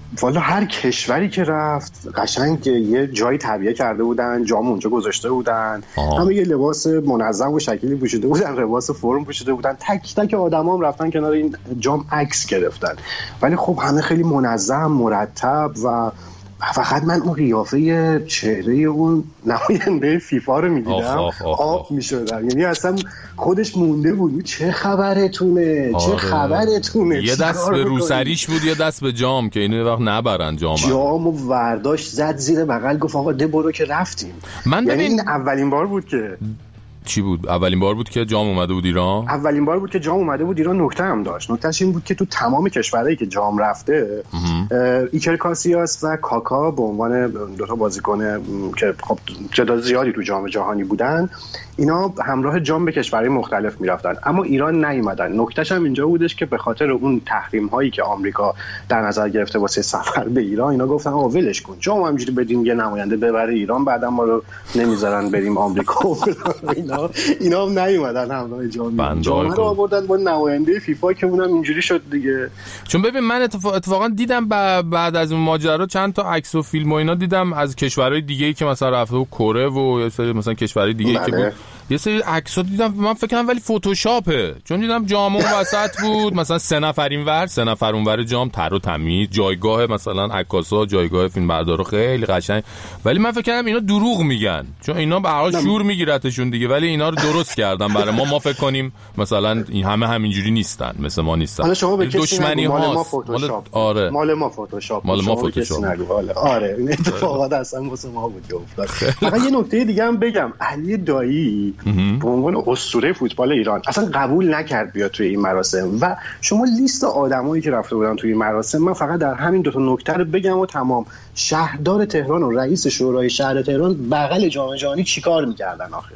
والا هر کشوری که رفت قشنگ یه جایی تبیه کرده بودن، جام اونجا گذاشته بودن، همه یه لباس منظم و شکلی پوشیده بودن، لباس فرم پوشیده بودن، تک تک آدما هم رفتن کنار این جام عکس گرفتن. ولی خب همه خیلی منظم، مرتب و فقط من اون قیافه چهره اون نماینده فیفا رو می‌دیدم آب می‌شدم. یعنی اصلا خودش مونده بود چه خبرتونه چه خبرتونه.
یه دست به روسریش بود یه دست به جام که اینو وقت نبرن جام.
جامو ورداشت زد زیر بغل گفت آقا ده برو که رفتیم.
من
یعنی این اولین بار بود که
چی بود؟ اولین بار بود که جام اومده بود ایران؟
اولین بار بود که جام اومده بود ایران. نکته هم داشت. نکتهش این بود که تو تمام کشورهایی که جام رفته ایکر کاسیاس و کاکا به عنوان دو تا بازیکن که خب تعداد زیادی تو جام جهانی بودن، اینا همراه جام به کشورهای مختلف میرفتن، اما ایران نیومدن. نکتهش هم اینجا بودش که به خاطر اون تحریم هایی که آمریکا در نظر گرفته واسه سفر به ایران، اینا گفتن آقا ولش کن، جام همینجوری بدیم یه نماینده ببره ایران، بعدا ما رو نمیذارن بریم آمریکا. اینا اینا هم نیومدن همراه جام. جام رو آوردن با نماینده فیفا که اونم اینجوری شد دیگه.
چون ببین من اتفاق اتفاقا دیدم بعد از اون ماجرا چند تا عکس و فیلم و اینا دیدم از کشورهای دیگه‌ای که مثلا رفته و کره و یا سری مثلا کشورهای دیگه‌ای که بود، یه سری عکس‌ها دیدم من فکر کنم ولی فتوشاپه، چون دیدم جام اون وسط بود مثلا سه نفر اینور سه نفر اونور جام تر و تمیز، جایگاه مثلا عکاسا جایگاه فیلمبردارا خیلی قشنگ، ولی من فکر کنم اینا دروغ میگن چون اینا به هر حال شور میگیرتشون دیگه، ولی اینا رو درست کردن برای ما ما فکر کنیم مثلا این همه همینجوری نیستن مثل ما نیستن.
حالا شما به
دشمنی
مال
هاست.
ما فتوشاپ.
آره
مال ما فتوشاپ.
مال ما فتوشاپ.
آره این اتفاقات اصلا واسه ما بود که افتاد. فقط یه نکته دیگه هم بگم، علی دایی به عنوان اسطوره فوتبال ایران اصلا قبول نکرد بیاد توی این مراسم و شما لیست آدمایی که رفته بودن توی این مراسم، من فقط در همین دو تا نکته رو بگم و تمام. شهردار تهران و رئیس شورای شهر تهران بغل جام جهانی چیکار می‌کردن آخه؟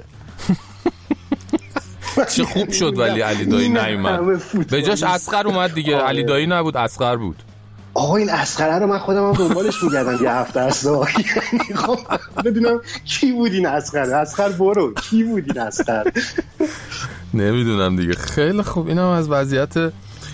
چه خوب شد ولی علی دایی نیومد، به جاش اصغر اومد دیگه. علی دایی نبود اصغر بود.
آقا این اصغره رو من خودم هم دنبالش می‌گردم یه هفته است. خب بدونم کی بود این اصغر. اصغر برو کی بود این اصغر؟
نمیدونم دیگه. خیلی خوب، اینم از وضعیت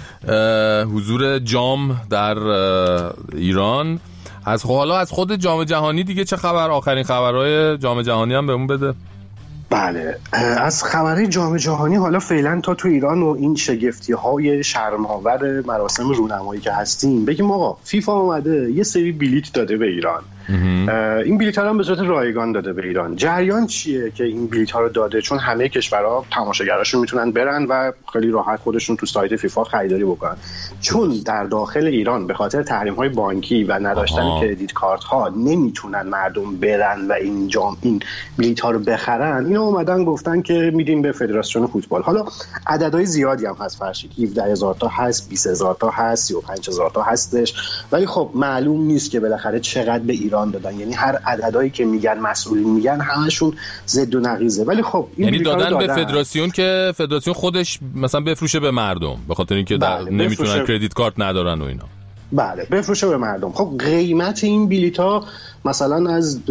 حضور جام در ایران. از حالا از خود جام جهانی دیگه چه خبر؟ آخرین خبرهای جام جهانی هم بهمون بده.
بله، از خبرهای جام جهانی حالا فعلا تا تو ایران و این شگفتی‌های شرم‌آور مراسم رونمایی که هستیم بگیم آقا فیفا اومده یه سری بلیت داده به ایران. این بلیط ها رو هم به صورت رایگان داده به ایران. جریان چیه که این بلیط ها رو داده؟ چون همه کشورها تماشاگراشون میتونن برن و خیلی راحت خودشون تو سایت فیفا خریداری بکنن. چون در داخل ایران به خاطر تحریم های بانکی و نداشتن کردیت کارت ها نمیتونن مردم برن و این جام این بلیط ها رو بخرن. اینا اومدن گفتن که میدیم به فدراسیون فوتبال. حالا عددهای زیادی هم هست، فرشید هفده هزار تا هست، بیست هزار تا هست، سی و پنج هزار تا هستش، ولی خب معلوم نیست که بالاخره چقدر به ایران دادن. یعنی هر عددهایی که میگن مسئولین میگن همشون ضد و نقیضه. ولی خب این
یعنی دادن, دادن به فدراسیون که فدراسیون خودش مثلا بفروشه به مردم، به خاطر اینکه بله، نمیتونن کردیت کارت ندارن و اینا.
بله بفروشه به مردم. خب قیمت این بلیط‌ها مثلا از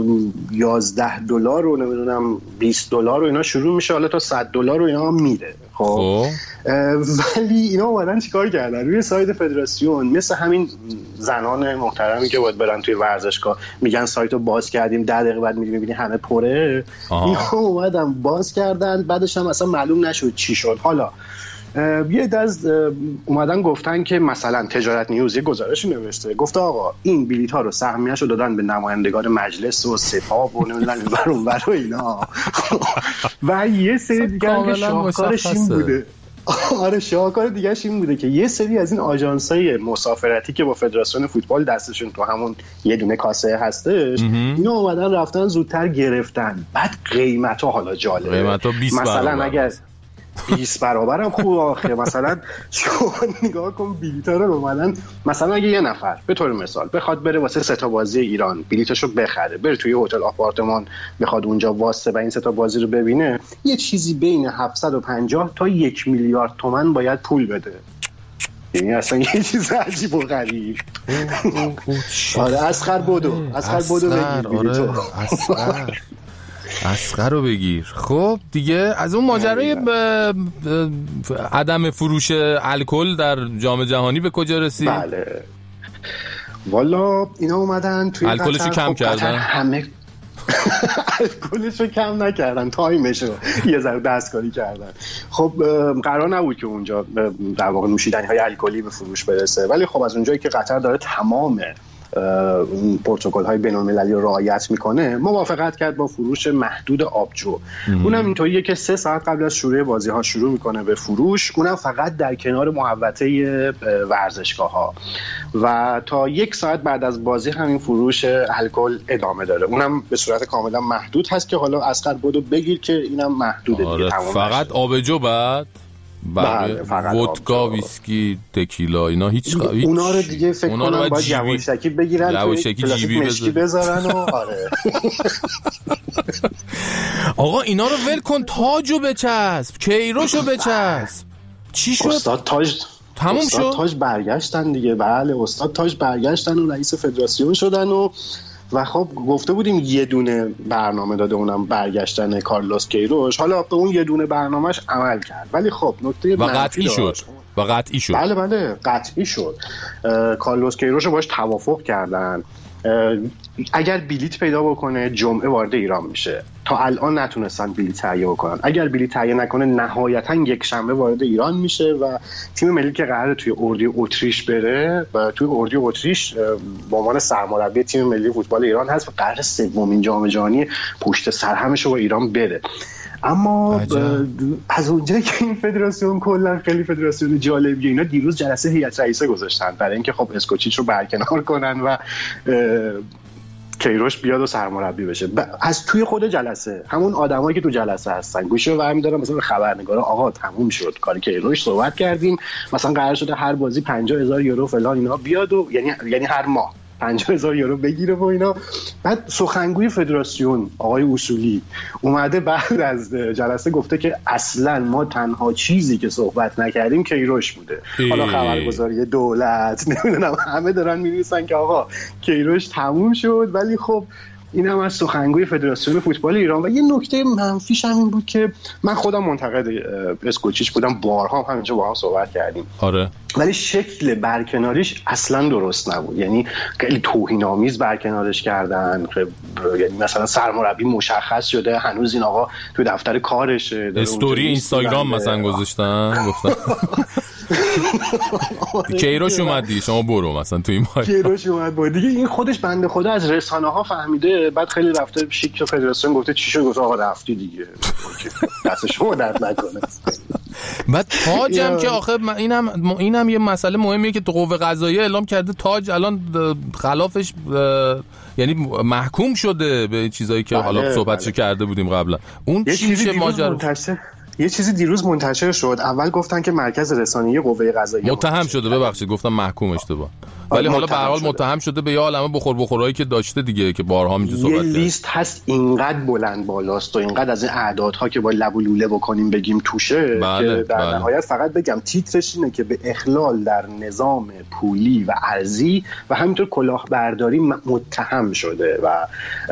یازده دلار و نمیدونم بیست دلار و اینا شروع میشه، حالا تا صد دلار و اینا میره. خب ولی اینا اومدن چیکار کردن؟ روی سایت فدراسیون مثل همین زنان محترمی که باید برن توی ورزشگاه میگن سایتو باز کردیم، ده دقیقه بعد میری میبینی همه پره. اینا اومدن باز کردن، بعدش هم اصلا معلوم نشد چی شد. حالا یه دست اومدن گفتن که مثلا تجارت نیوز یه گزارشی نوشته، گفته آقا این بلیط ها رو سهمیه‌شو دادن به نمایندگان مجلس و سپاه و نمیدونم اینور اونور و اینا و یه سری دیگه هم که شاهکارش این بوده. آره شاهکار دیگه‌ش این بوده که یه سری از این آژانس‌های مسافرتی که با فدراسیون فوتبال دستشون تو همون یه دونه کاسه هستش، اینا اومدن رفتن زودتر گرفتن. بعد قیمتا حالا جالبه،
قیمتا بیست
مثلا اگر بیست برابر هم خوب آخه مثلا شما نگاه کن بلیطا رو اومدن، مثلا اگه یه نفر به طور مثال بخواد بره واسه سه تا بازی ایران بلیطشو بخره، بره توی هتل آپارتمان بخواد اونجا واسه و این سه تا بازی رو ببینه، یه چیزی بین هفتصد و پنجاه تا یک میلیارد تومان باید پول بده. یعنی اصلا یه چیز عجیب و غریب. آره اسخر بدو اسخر بدو بگیر بلیطو.
اسخر رو بگیر. خب دیگه از اون ماجرای عدم فروش الکل در جام جهانی به کجا رسید؟
بله والا اینا اومدن توی
الکلشو کم کردن
همه الکلشو کم نکردن، تایمشو یه ذره دستکاری کردن. خب قرار نبود که اونجا در واقع نوشیدنی های الکلی به فروش برسه، ولی خب از اونجایی که قطر داره تمام پروتکل های بین المللی رو رعایت میکنه، موافقت کرد با فروش محدود آبجو. اونم اینطوریه که سه ساعت قبل از شروع بازی ها شروع میکنه به فروش، اونم فقط در کنار محوطه ورزشگاه ها، و تا یک ساعت بعد از بازی همین فروش الکل ادامه داره. اونم به صورت کاملا محدود هست که حالا اسقر بدو بگیر که اینم محدوده دیگه.
آره
تمام
فقط آبجو بعد
بله
ودکا، ویسکی، تکیلا اینا هیچ هیچ
اونا رو دیگه فکر کنم باید یواشکی بگیرن،
یواشکی جیبی
مشکی بذارن و آره.
آقا اینا رو ول کن، تاجو بچسب، کیروشو بچسب. چی شد؟
استاد تاج
تموم شد؟
استاد تاج برگشتن دیگه. بله استاد تاج برگشتن و رئیس فدراسیون شدن و و خب گفته بودیم یه دونه برنامه داده، اونم برگشتن کارلوس کیروش. حالا به اون یه دونه برنامهش عمل کرد، ولی خب نکته
و قطعی شد و قطعی شد
بله بله قطعی شد. کارلوس کیروش رو باش توافق کردن اگر بلیت پیدا بکنه جمعه وارد ایران میشه. تا الان نتونستن بلیت تهیه بکنن. اگر بلیت تهیه نکنه نهایتا یک شنبه وارد ایران میشه و تیم ملی که قراره توی اردوی اتریش بره و توی اردوی اتریش به عنوان سرمربی تیم ملی فوتبال ایران هست و قراره سومین جام جهانی پشت سر همش رو با ایران بره. اما از اونجایی که این فدراسیون کلا خیلی فدراسیون جالبیه، اینا دیروز جلسه هیئت رئیسه گذاشتن برای اینکه خب اسکوچیچ رو برکنار کنن و کیروش بیاد و سرمربی بشه. از توی خود جلسه همون آدمایی که تو جلسه هستن گوشی رو برمی دارن مثلا خبرنگارا، آقا تموم شد کاری کیروش، صحبت کردیم مثلا قرار شده هر بازی پنجاه هزار یورو فلان اینا بیاد و یعنی یعنی هر ماه پنجاه هزار یورو بگیره و اینا. بعد سخنگوی فدراسیون آقای اصولی اومده بعد از جلسه گفته که اصلا ما تنها چیزی که صحبت نکردیم کیروش بوده. حالا خبرگزاری دولت نمیدونم همه دارن می‌نویسن که آقا کیروش تموم شد، ولی خب این هم از سخنگوی فدراسیون فوتبال ایران. و یه نکته منفیش هم این بود که من خودم منتقد اسکوچیچ بودم، بارها هم همینجا با هم صحبت کردیم.
آره.
ولی شکل برکناریش اصلا درست نبود، یعنی خیلی توهین‌آمیز برکنارش کردن. یعنی مثلا سرمربی مشخص شده هنوز این آقا تو دفتر کارشه،
استوری اینستاگرام مثلا گذاشتن گفتن کیروش اومد دیگه شما برو مثلا تو این ماه
کیروش اومد بود دیگه. این خودش بنده خدا از رسانه‌ها فهمیده، بعد خیلی رفته شیک فدراسیون گفته چی شد، گفت آقا رفتی دیگه دست شما درد نکنه.
بعد تاج هم که آخه اینم اینم یه مسئله مهمیه که تو قوه قضاییه اعلام کرده تاج الان خلافش یعنی محکوم شده به چیزایی که بله، حالا صحبتشو کرده بودیم قبلا. اون چی میشه ماجرا؟
یه چیزی دیروز منتشر شد، اول گفتن که مرکز رسانه‌ای قوه قضاییه
متهم شده، ببخشید گفتم محکوم اشتباه، ولی حالا به هر حال متهم شده به یه عالمه بخور بخورایی که داشته دیگه که بارها اینجا صحبت
کردیم. یه لیست هست اینقدر بلند بالاست و اینقدر از این اعدادها که با لب و لوله بکنیم بگیم توشه،
بله،
که در
بله.
نهایت فقط بگم تیترش اینه که به اخلال در نظام پولی و ارزی و همینطور کلاهبرداری متهم شده. و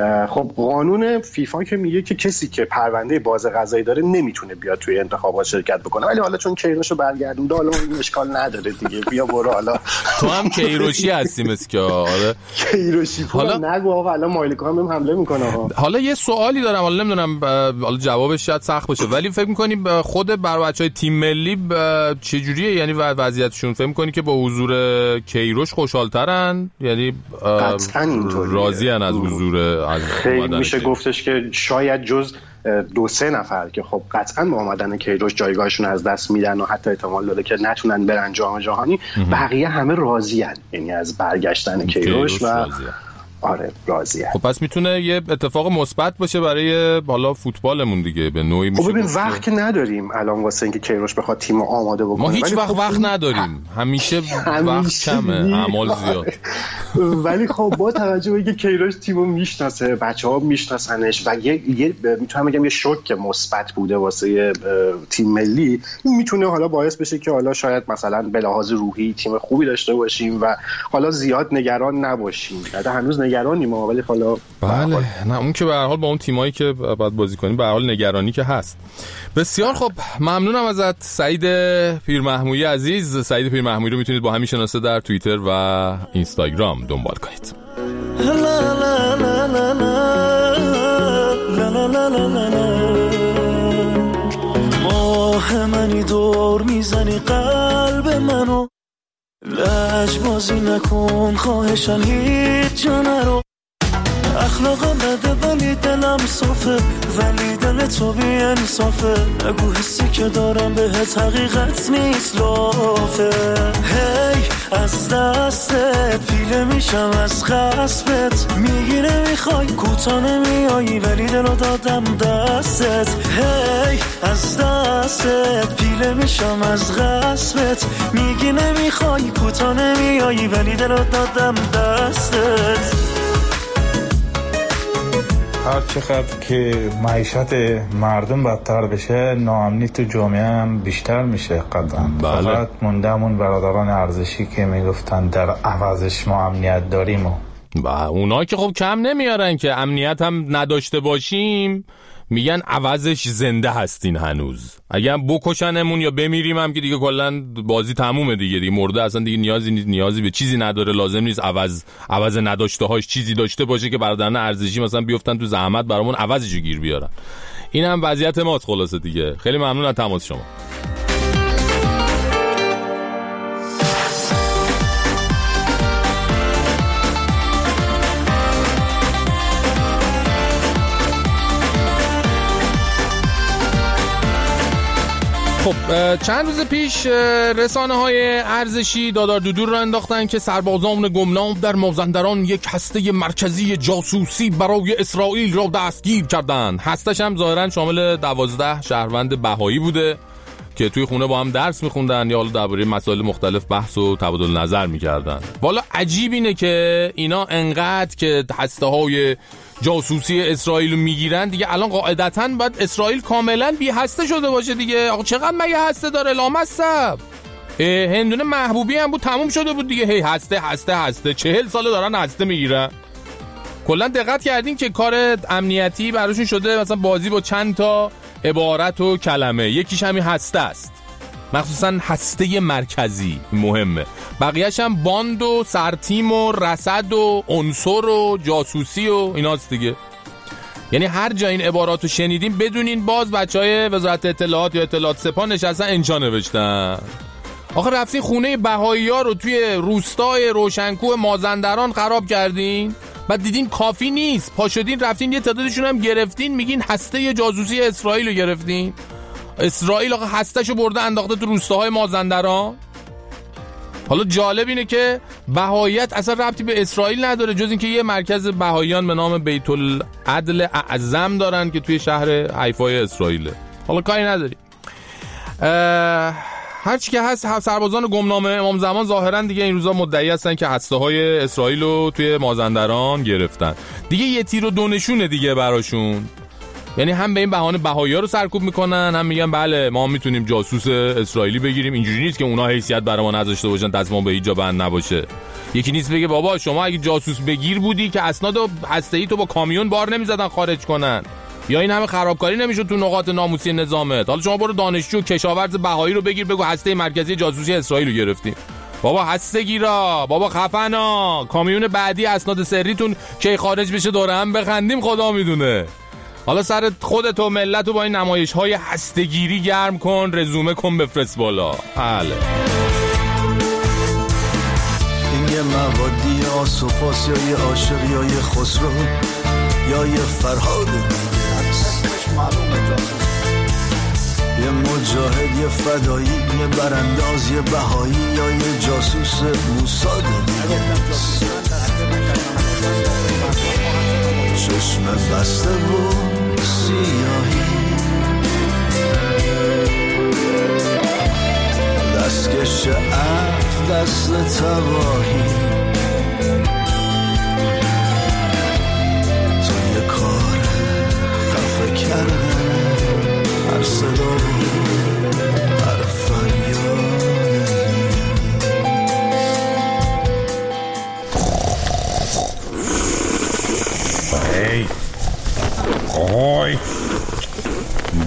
خب قانون فیفا که میگه که کسی که پرونده باز قضایی داره نمیتونه بیاد توی انتخابات شرکت بکنه، ولی حالا چون کیروشو برگردونده حالا این اشکال نداره دیگه، بیا برو حالا
تو هم کیروشی هستی مثل که آره
کیروشی حالا نگو آقا الان مایلکا هم حمله میکنه.
حالا یه سوالی دارم، حالا نمیدونم حالا جوابش شاید سخت باشه، ولی فکر می‌کنی خود بر بچهای تیم ملی چه جوریه، یعنی وضعیتشون فکر می‌کنی که با حضور کیروش خوشحال‌ترن، یعنی
قطعاً اینطوریه،
راضی‌ان از حضور از
اومدن؟ میشه گفتش که شاید جز دو سه نفر که خب قطعاً با آمدن کیروش جایگاهشون از دست میدن و حتی احتمال داره که نتونن برن جام جهانی، بقیه همه راضی‌ان، یعنی از برگشتن کیروش و راضیه. آره راضیه.
خب پس میتونه یه اتفاق مثبت باشه برای حالا فوتبالمون دیگه به نوعی. میشه
خب ببین وقت که نداریم الان واسه اینکه کیروش بخواد تیمو آماده بکنه،
ما هیچ وقت
خب
وقت نداریم، همیشه وقت کمه، اعمال زیاد.
ولی خب با توجه به اینکه کیروش تیمو میشناسه، بچه‌ها میشناسنش و یه, یه میتونم بگم یه شوک مثبت بوده واسه تیم ملی، این میتونه حالا باعث بشه که حالا شاید مثلا به لحاظ روحی تیم خوبی داشته باشیم و حالا زیاد نگران نباشیم. البته هنوز نگرانیم ما، ولی حالا
بله نه اون که به هر حال با اون تیمایی که بعد بازی کنیم به هر حال نگرانی که هست. بسیار خب ممنونم ازت سعید پیرمحمودی عزیز. سعید پیرمحمودی رو میتونید با همین شناسه در توییتر و اینستاگرام دنبال کنید.
ماه منی دور میزنی قلب منو، لجبازی نکن خواهشن هیچ جا نرو، اخلاقم بده ولی دلم صافه، ولی دل تو بی انصافه، نگو حسی که دارم بهت حقیقت نیست لافه، هی از دستت پیله میشم از غصبت، میگی نمیخوای کوتا نمیایی ولی دلو دادم دستت، هی از دستت پیله میشم از غصبت، میگی نمیخوای کوتا نمیایی ولی دلو دادم دستت.
هر چقدر که معیشت مردم بدتر بشه ناامنی تو جامعه هم بیشتر میشه قدم.
بله.
فقط موندمون برادران ارزشی که میگفتن در عوضش ما امنیت داریم و
و اونا که خب کم نمیارن که امنیت هم نداشته باشیم میگن عوضش زنده هستین هنوز، اگه هم بکشنمون یا بمیریم هم که دیگه کلا بازی تمومه دیگه دیگه مرده اصلا دیگه نیازی نیازی به چیزی نداره، لازم نیست عوض عوض نداشته هاش چیزی داشته باشه که برادران ارزشی مثلا بیفتن تو زحمت برامون عوضشو گیر بیارن. این هم وضعیت ماست خلاصه دیگه. خیلی ممنون از تماس شما. خب چند روز پیش رسانه های ارزشی دادار دودور را انداختن که سربازان گمنام در مازندران یک هسته مرکزی جاسوسی برای اسرائیل را دستگیر کردند. هستش هم ظاهرا شامل دوازده شهروند بهایی بوده که توی خونه با هم درس میخوندن یا حالا درباره مسائل مختلف بحث و تبادل نظر میکردن. والا عجیب اینه که اینا انقدر که هسته های جاسوسی اسرائیل رو میگیرن دیگه الان قاعدتاً باید اسرائیل کاملا بی هسته شده باشه دیگه. آقا چقدر مگه هسته داره لامصب؟ هندونه محبوبی هم بود تموم شده بود دیگه، هی هسته هسته هسته چهل ساله دارن هسته میگیرن. کلا دقت کردین که کار امنیتی براشون شده مثلا بازی با چند تا عبارت و کلمه، یکیش همین هسته است، مخصوصا هسته مرکزی مهمه، بقیه‌اش هم باند و سرتیم و رصد و عنصر و جاسوسی و ایناست دیگه. یعنی هر جا این عباراتو شنیدین بدونین باز بچهای وزارت اطلاعات یا اطلاعات سپاه نشستن انشا نوشتن. آخه رفتین خونه بهایی‌ها رو توی روستای روشنکوه مازندران خراب کردین، بعد دیدین کافی نیست پا شدین رفتین یه تعدادشون هم گرفتین، میگین هسته جاسوسی اسرائیل رو گرفتین. اسرائیل آقا هستهشو برده انداخته تو روستاهای مازندران. حالا جالب اینه که بهاییت اصلا ربطی به اسرائیل نداره جز اینکه یه مرکز بهاییان به نام بیت العدل اعظم دارن که توی شهر حیفای اسرائیله. حالا کاری نداری. هرچی که هست سربازان گمنامه امام زمان ظاهرا دیگه این روزا مدعی هستن که هسته های اسرائیل رو توی مازندران گرفتن. دیگه یه تیر و دو نشونه دیگه براشون. یعنی هم به این بهانه بهایی‌ها رو سرکوب میکنن، هم میگن بله ما میتونیم جاسوس اسرائیلی بگیریم. اینجوری نیست که اونا حیثیت برای ما نذاشته باشن دست ما به هیچ جا بند نباشه. یکی نیست بگه بابا شما اگه جاسوس بگیر بودی که اسناد هسته‌ای تو با کامیون بار نمیزدن خارج کنن، یا این همه خرابکاری نمیشد تو نقاط ناموسی نظامت. حالا شما برو دانشجو کشاورز بهایی رو بگیر بگو هسته مرکزی جاسوسی اسرائیل رو گرفتیم. بابا هسته گیرا، بابا خفنا، کامیون بعدی اسناد سریتون کی خارج بشه دوره هم بخندیم خدا میدونه. حالا سر خودت و ملت رو با این نمایش های هستگیری گرم کن، رزومه کن بفرست بالا. بله
این یه موادی آسوپاس یا یه عاشق یا یه خسرو یا یه فرهاد دیگه هست، یه مجاهد یه فدایی یه برانداز یه بهایی یا یه جاسوس موساد دیگه هست. چشم بسته و سیاهی دستکش عقل دست تباهی تو یه کار خفه کردن هر صدا و هر فریاد.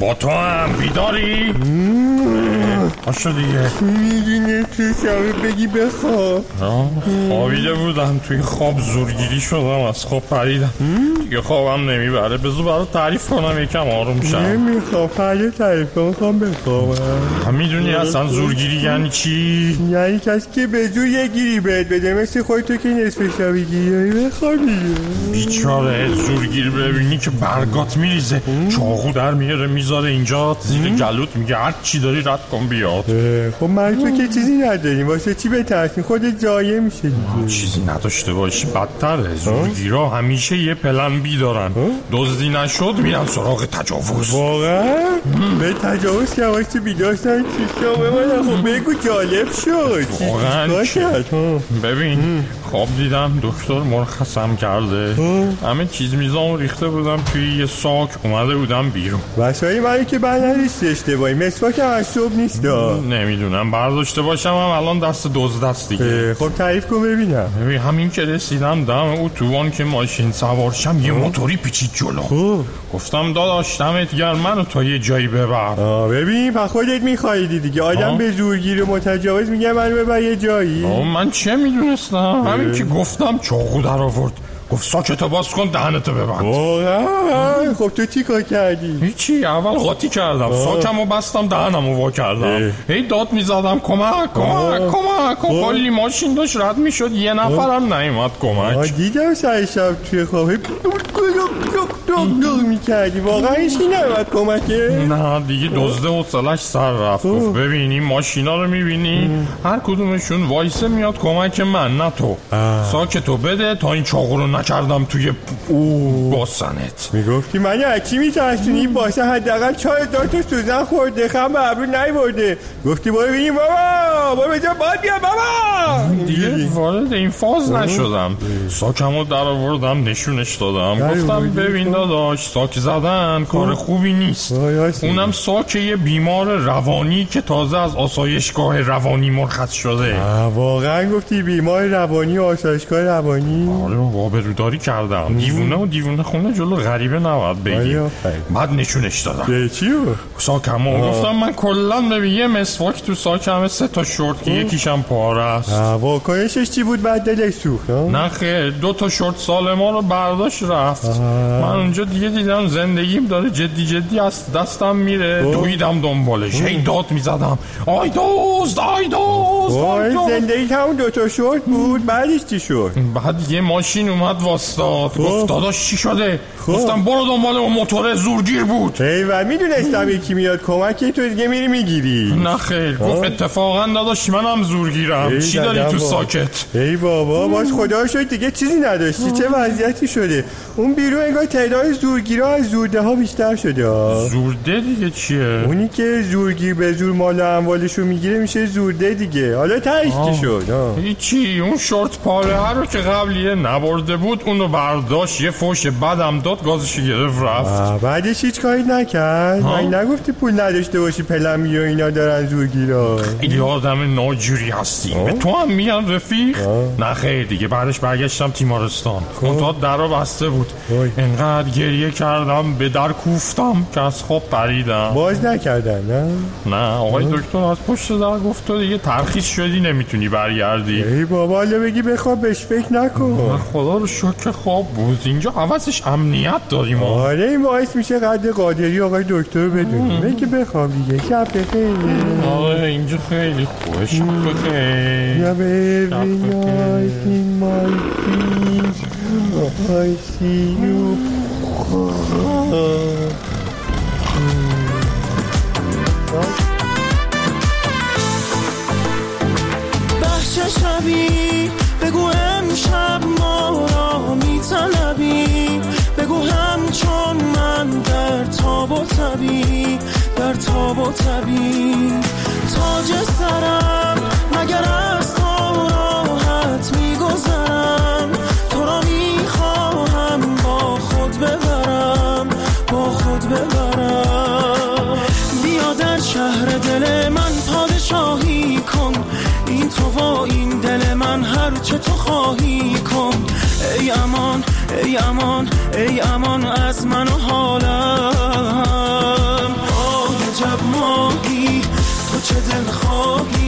با تو هم بیداری؟ پاشو دیگه.
میگی تو شبه بگی بخواب.
خوابیده بودم توی خواب زورگیری شدم از خواب پریدم دیگه خوابم نمیبره. بذار برات تعریف کنم یکم آروم شم.
نمیخوام فردا تعریف کنم میخوام بخوابم.
میدونی اصلا زورگیری یعنی چی؟
یعنی کسی که به زور یه گیری بهت بده مثل خودت تو که نصف شبی گیری بخوابی.
بیچاره زورگیر ببینی که برگات میریزه چاقو در میاره میذاره اینجا زیر گلوت میگه هر چی داری رد کن بیاد.
خب من تو که چیزی نداریم واسه چی بترسین خودت جایه میشه دیگه.
چیزی نداشته باشی بدتره. زورگیرا همیشه یه پلن بی دارن. دزدی نشد میرن سراغ تجاوز.
واقعا؟ به تجاوز که واسه بیداشتن چی شو بمانه. خب بگو جالب شد.
واقعا ببین خواب دیدم دکتر مرخصم کرده همه چیز میزان ریخته بودم توی یه ساک اومده بودم بیرون.
واسه منی که برداشت اشتباهی مسواک هم از صبح نیست.
نمیدونم برداشته باشم هم الان دست دزد است دیگه.
خب تعریف کن ببینم.
ببین همین که رسیدم دم اتوبان که ماشین سوارشم یه موتوری پیچید جلو. خوب. گفتم داداش دمت گرم منو تا یه جایی ببر.
ببین پس خودت میخوایدی دیگه. آدم به زورگیر و متجاوز میگه منو ببر یه جایی.
من چه میدونستم؟ همین که گفتم چاقو در آورد گفت ساکتو باز کن دهنتو ببند.
واقعا؟ خب تو چی کار کردی؟
هیچی اول قاطی کردم ساکمو بستم دهنمو وا کردم هی داد میزدم کمک کمک کمک. کلی ماشین داشت رد میشد یه نفرم نیومد کمک.
دیدم سر شب توی خواب دو میکردی واقعا هیچی نیومد کمکه؟
نه دیگه دزده و حوصله‌اش سر رفت. گفت ببینی ماشینا رو میبینی هر کدومشون وایسه میاد کمک من نه تو. ساکتو بده تا این چاقو رو نکردم توی باسنت.
میگفتی من اکی میترسونی این باسه حداقل چهار هزار تا سوزن خورده خم به ابرو نیورده. گفتی برو ببینیم بابا برو بجا باد بیا بابا.
دیگه وارد این فاز نشدم. ساکمو در آوردم نشونش دادم گفتم ببین داداش ساک زدن کار خوبی نیست. اونم ساک یه بیمار روانی که تازه از آسایشگاه روانی مرخص شده.
واقعا گفتی بیمار روانی و آسایشگاه روانی؟
آره بابا روداری کردم. دیوونه و دیوونه خونه جلو غریبه نباید بگی. بعد نشونش دادم.
چیو؟
ساکمو گفتم من کلا ببین یه مسواک تو ساکمه سه تا شورت که یکیشم پاره است.
واکنشش چی بود بعد دلش سوخت؟
نه خیر دو تا شورت سالما رو برداشت رفت. من اونجا دیگه دیدم زندگیم داره جدی جدی از دستم میره. دویدم دنبالش هی داد میزدم آی دوست آی دوست.
زندگی همون دو تا شورت بود بعدش چی شد؟
بعد یه ماشین اومد واسطاد گفت داداش چی شده؟ گفتم برو دنبال اون موتور زورگیر بود.
ایول میدونستم یکی میاد کمکی تو دیگه میری میگیری.
نه خیر گفت اتفاقا داداش منم زورگیرم چی داری تو ساکت؟
ای بابا باز خدا شد دیگه چیزی نداشتی. چه وضعیتی شده؟ اون بیرون انگار تعداد زورگیرها از زورده ها بیشتر شده.
زورده دیگه چیه؟
اونی که زورگیر به زور مال و اموالشو میگیره میشه زورده دیگه. حالا تایش چی شد؟
هیچی اون شورت پاره رو که قبلیه نبرده بود اونو برداشت یه فوش بدم داد گازشو گرفت رفت.
بعدش هیچ کاری نکرد؟ من نگفتی پول نداشته باشی پلمی و اینا دارن زورگیرا؟
خیلی آدم ناجوری هستی. به تو هم میان رفیق؟ نه خیر دیگه بعدش برگشتم تیمارستان. منتها درا بسته بود. انقدر گریه کردم به در کوفتم که از خواب پریدم.
باز نکردن نه؟
نه آقای دکتر از پشت در گفت تو دیگه ترخیص شدی نمیتونی برگردی.
ای بابا حالا بگی بخواب بهش فکر نکن.
خدا رو شکر خواب بود. اینجا عوضش امنیت داریم.
آره این باعث میشه قد قادری آقای دکتر رو بدونیم. بگی بخواب دیگه شب بخیر.
آره اینجا خیلی خوبه شب بخیر.
یا به وینایت این مای فیز I see you.
بخش شبی بگو امشب ما را میطلبی. بگو همچون من در تاب و تبی در تاب و تبی. تاج سرم مگر از تو راحت میگذرم. تو را میخواهم با خود ببرم با خود ببرم. بیا در شهر دل من پادشاهی کن. این تو و این دل من هر چه تو خواهی کن. ای امان ای امان ای امان از من و حالم. ماهی تو چه دل خواهی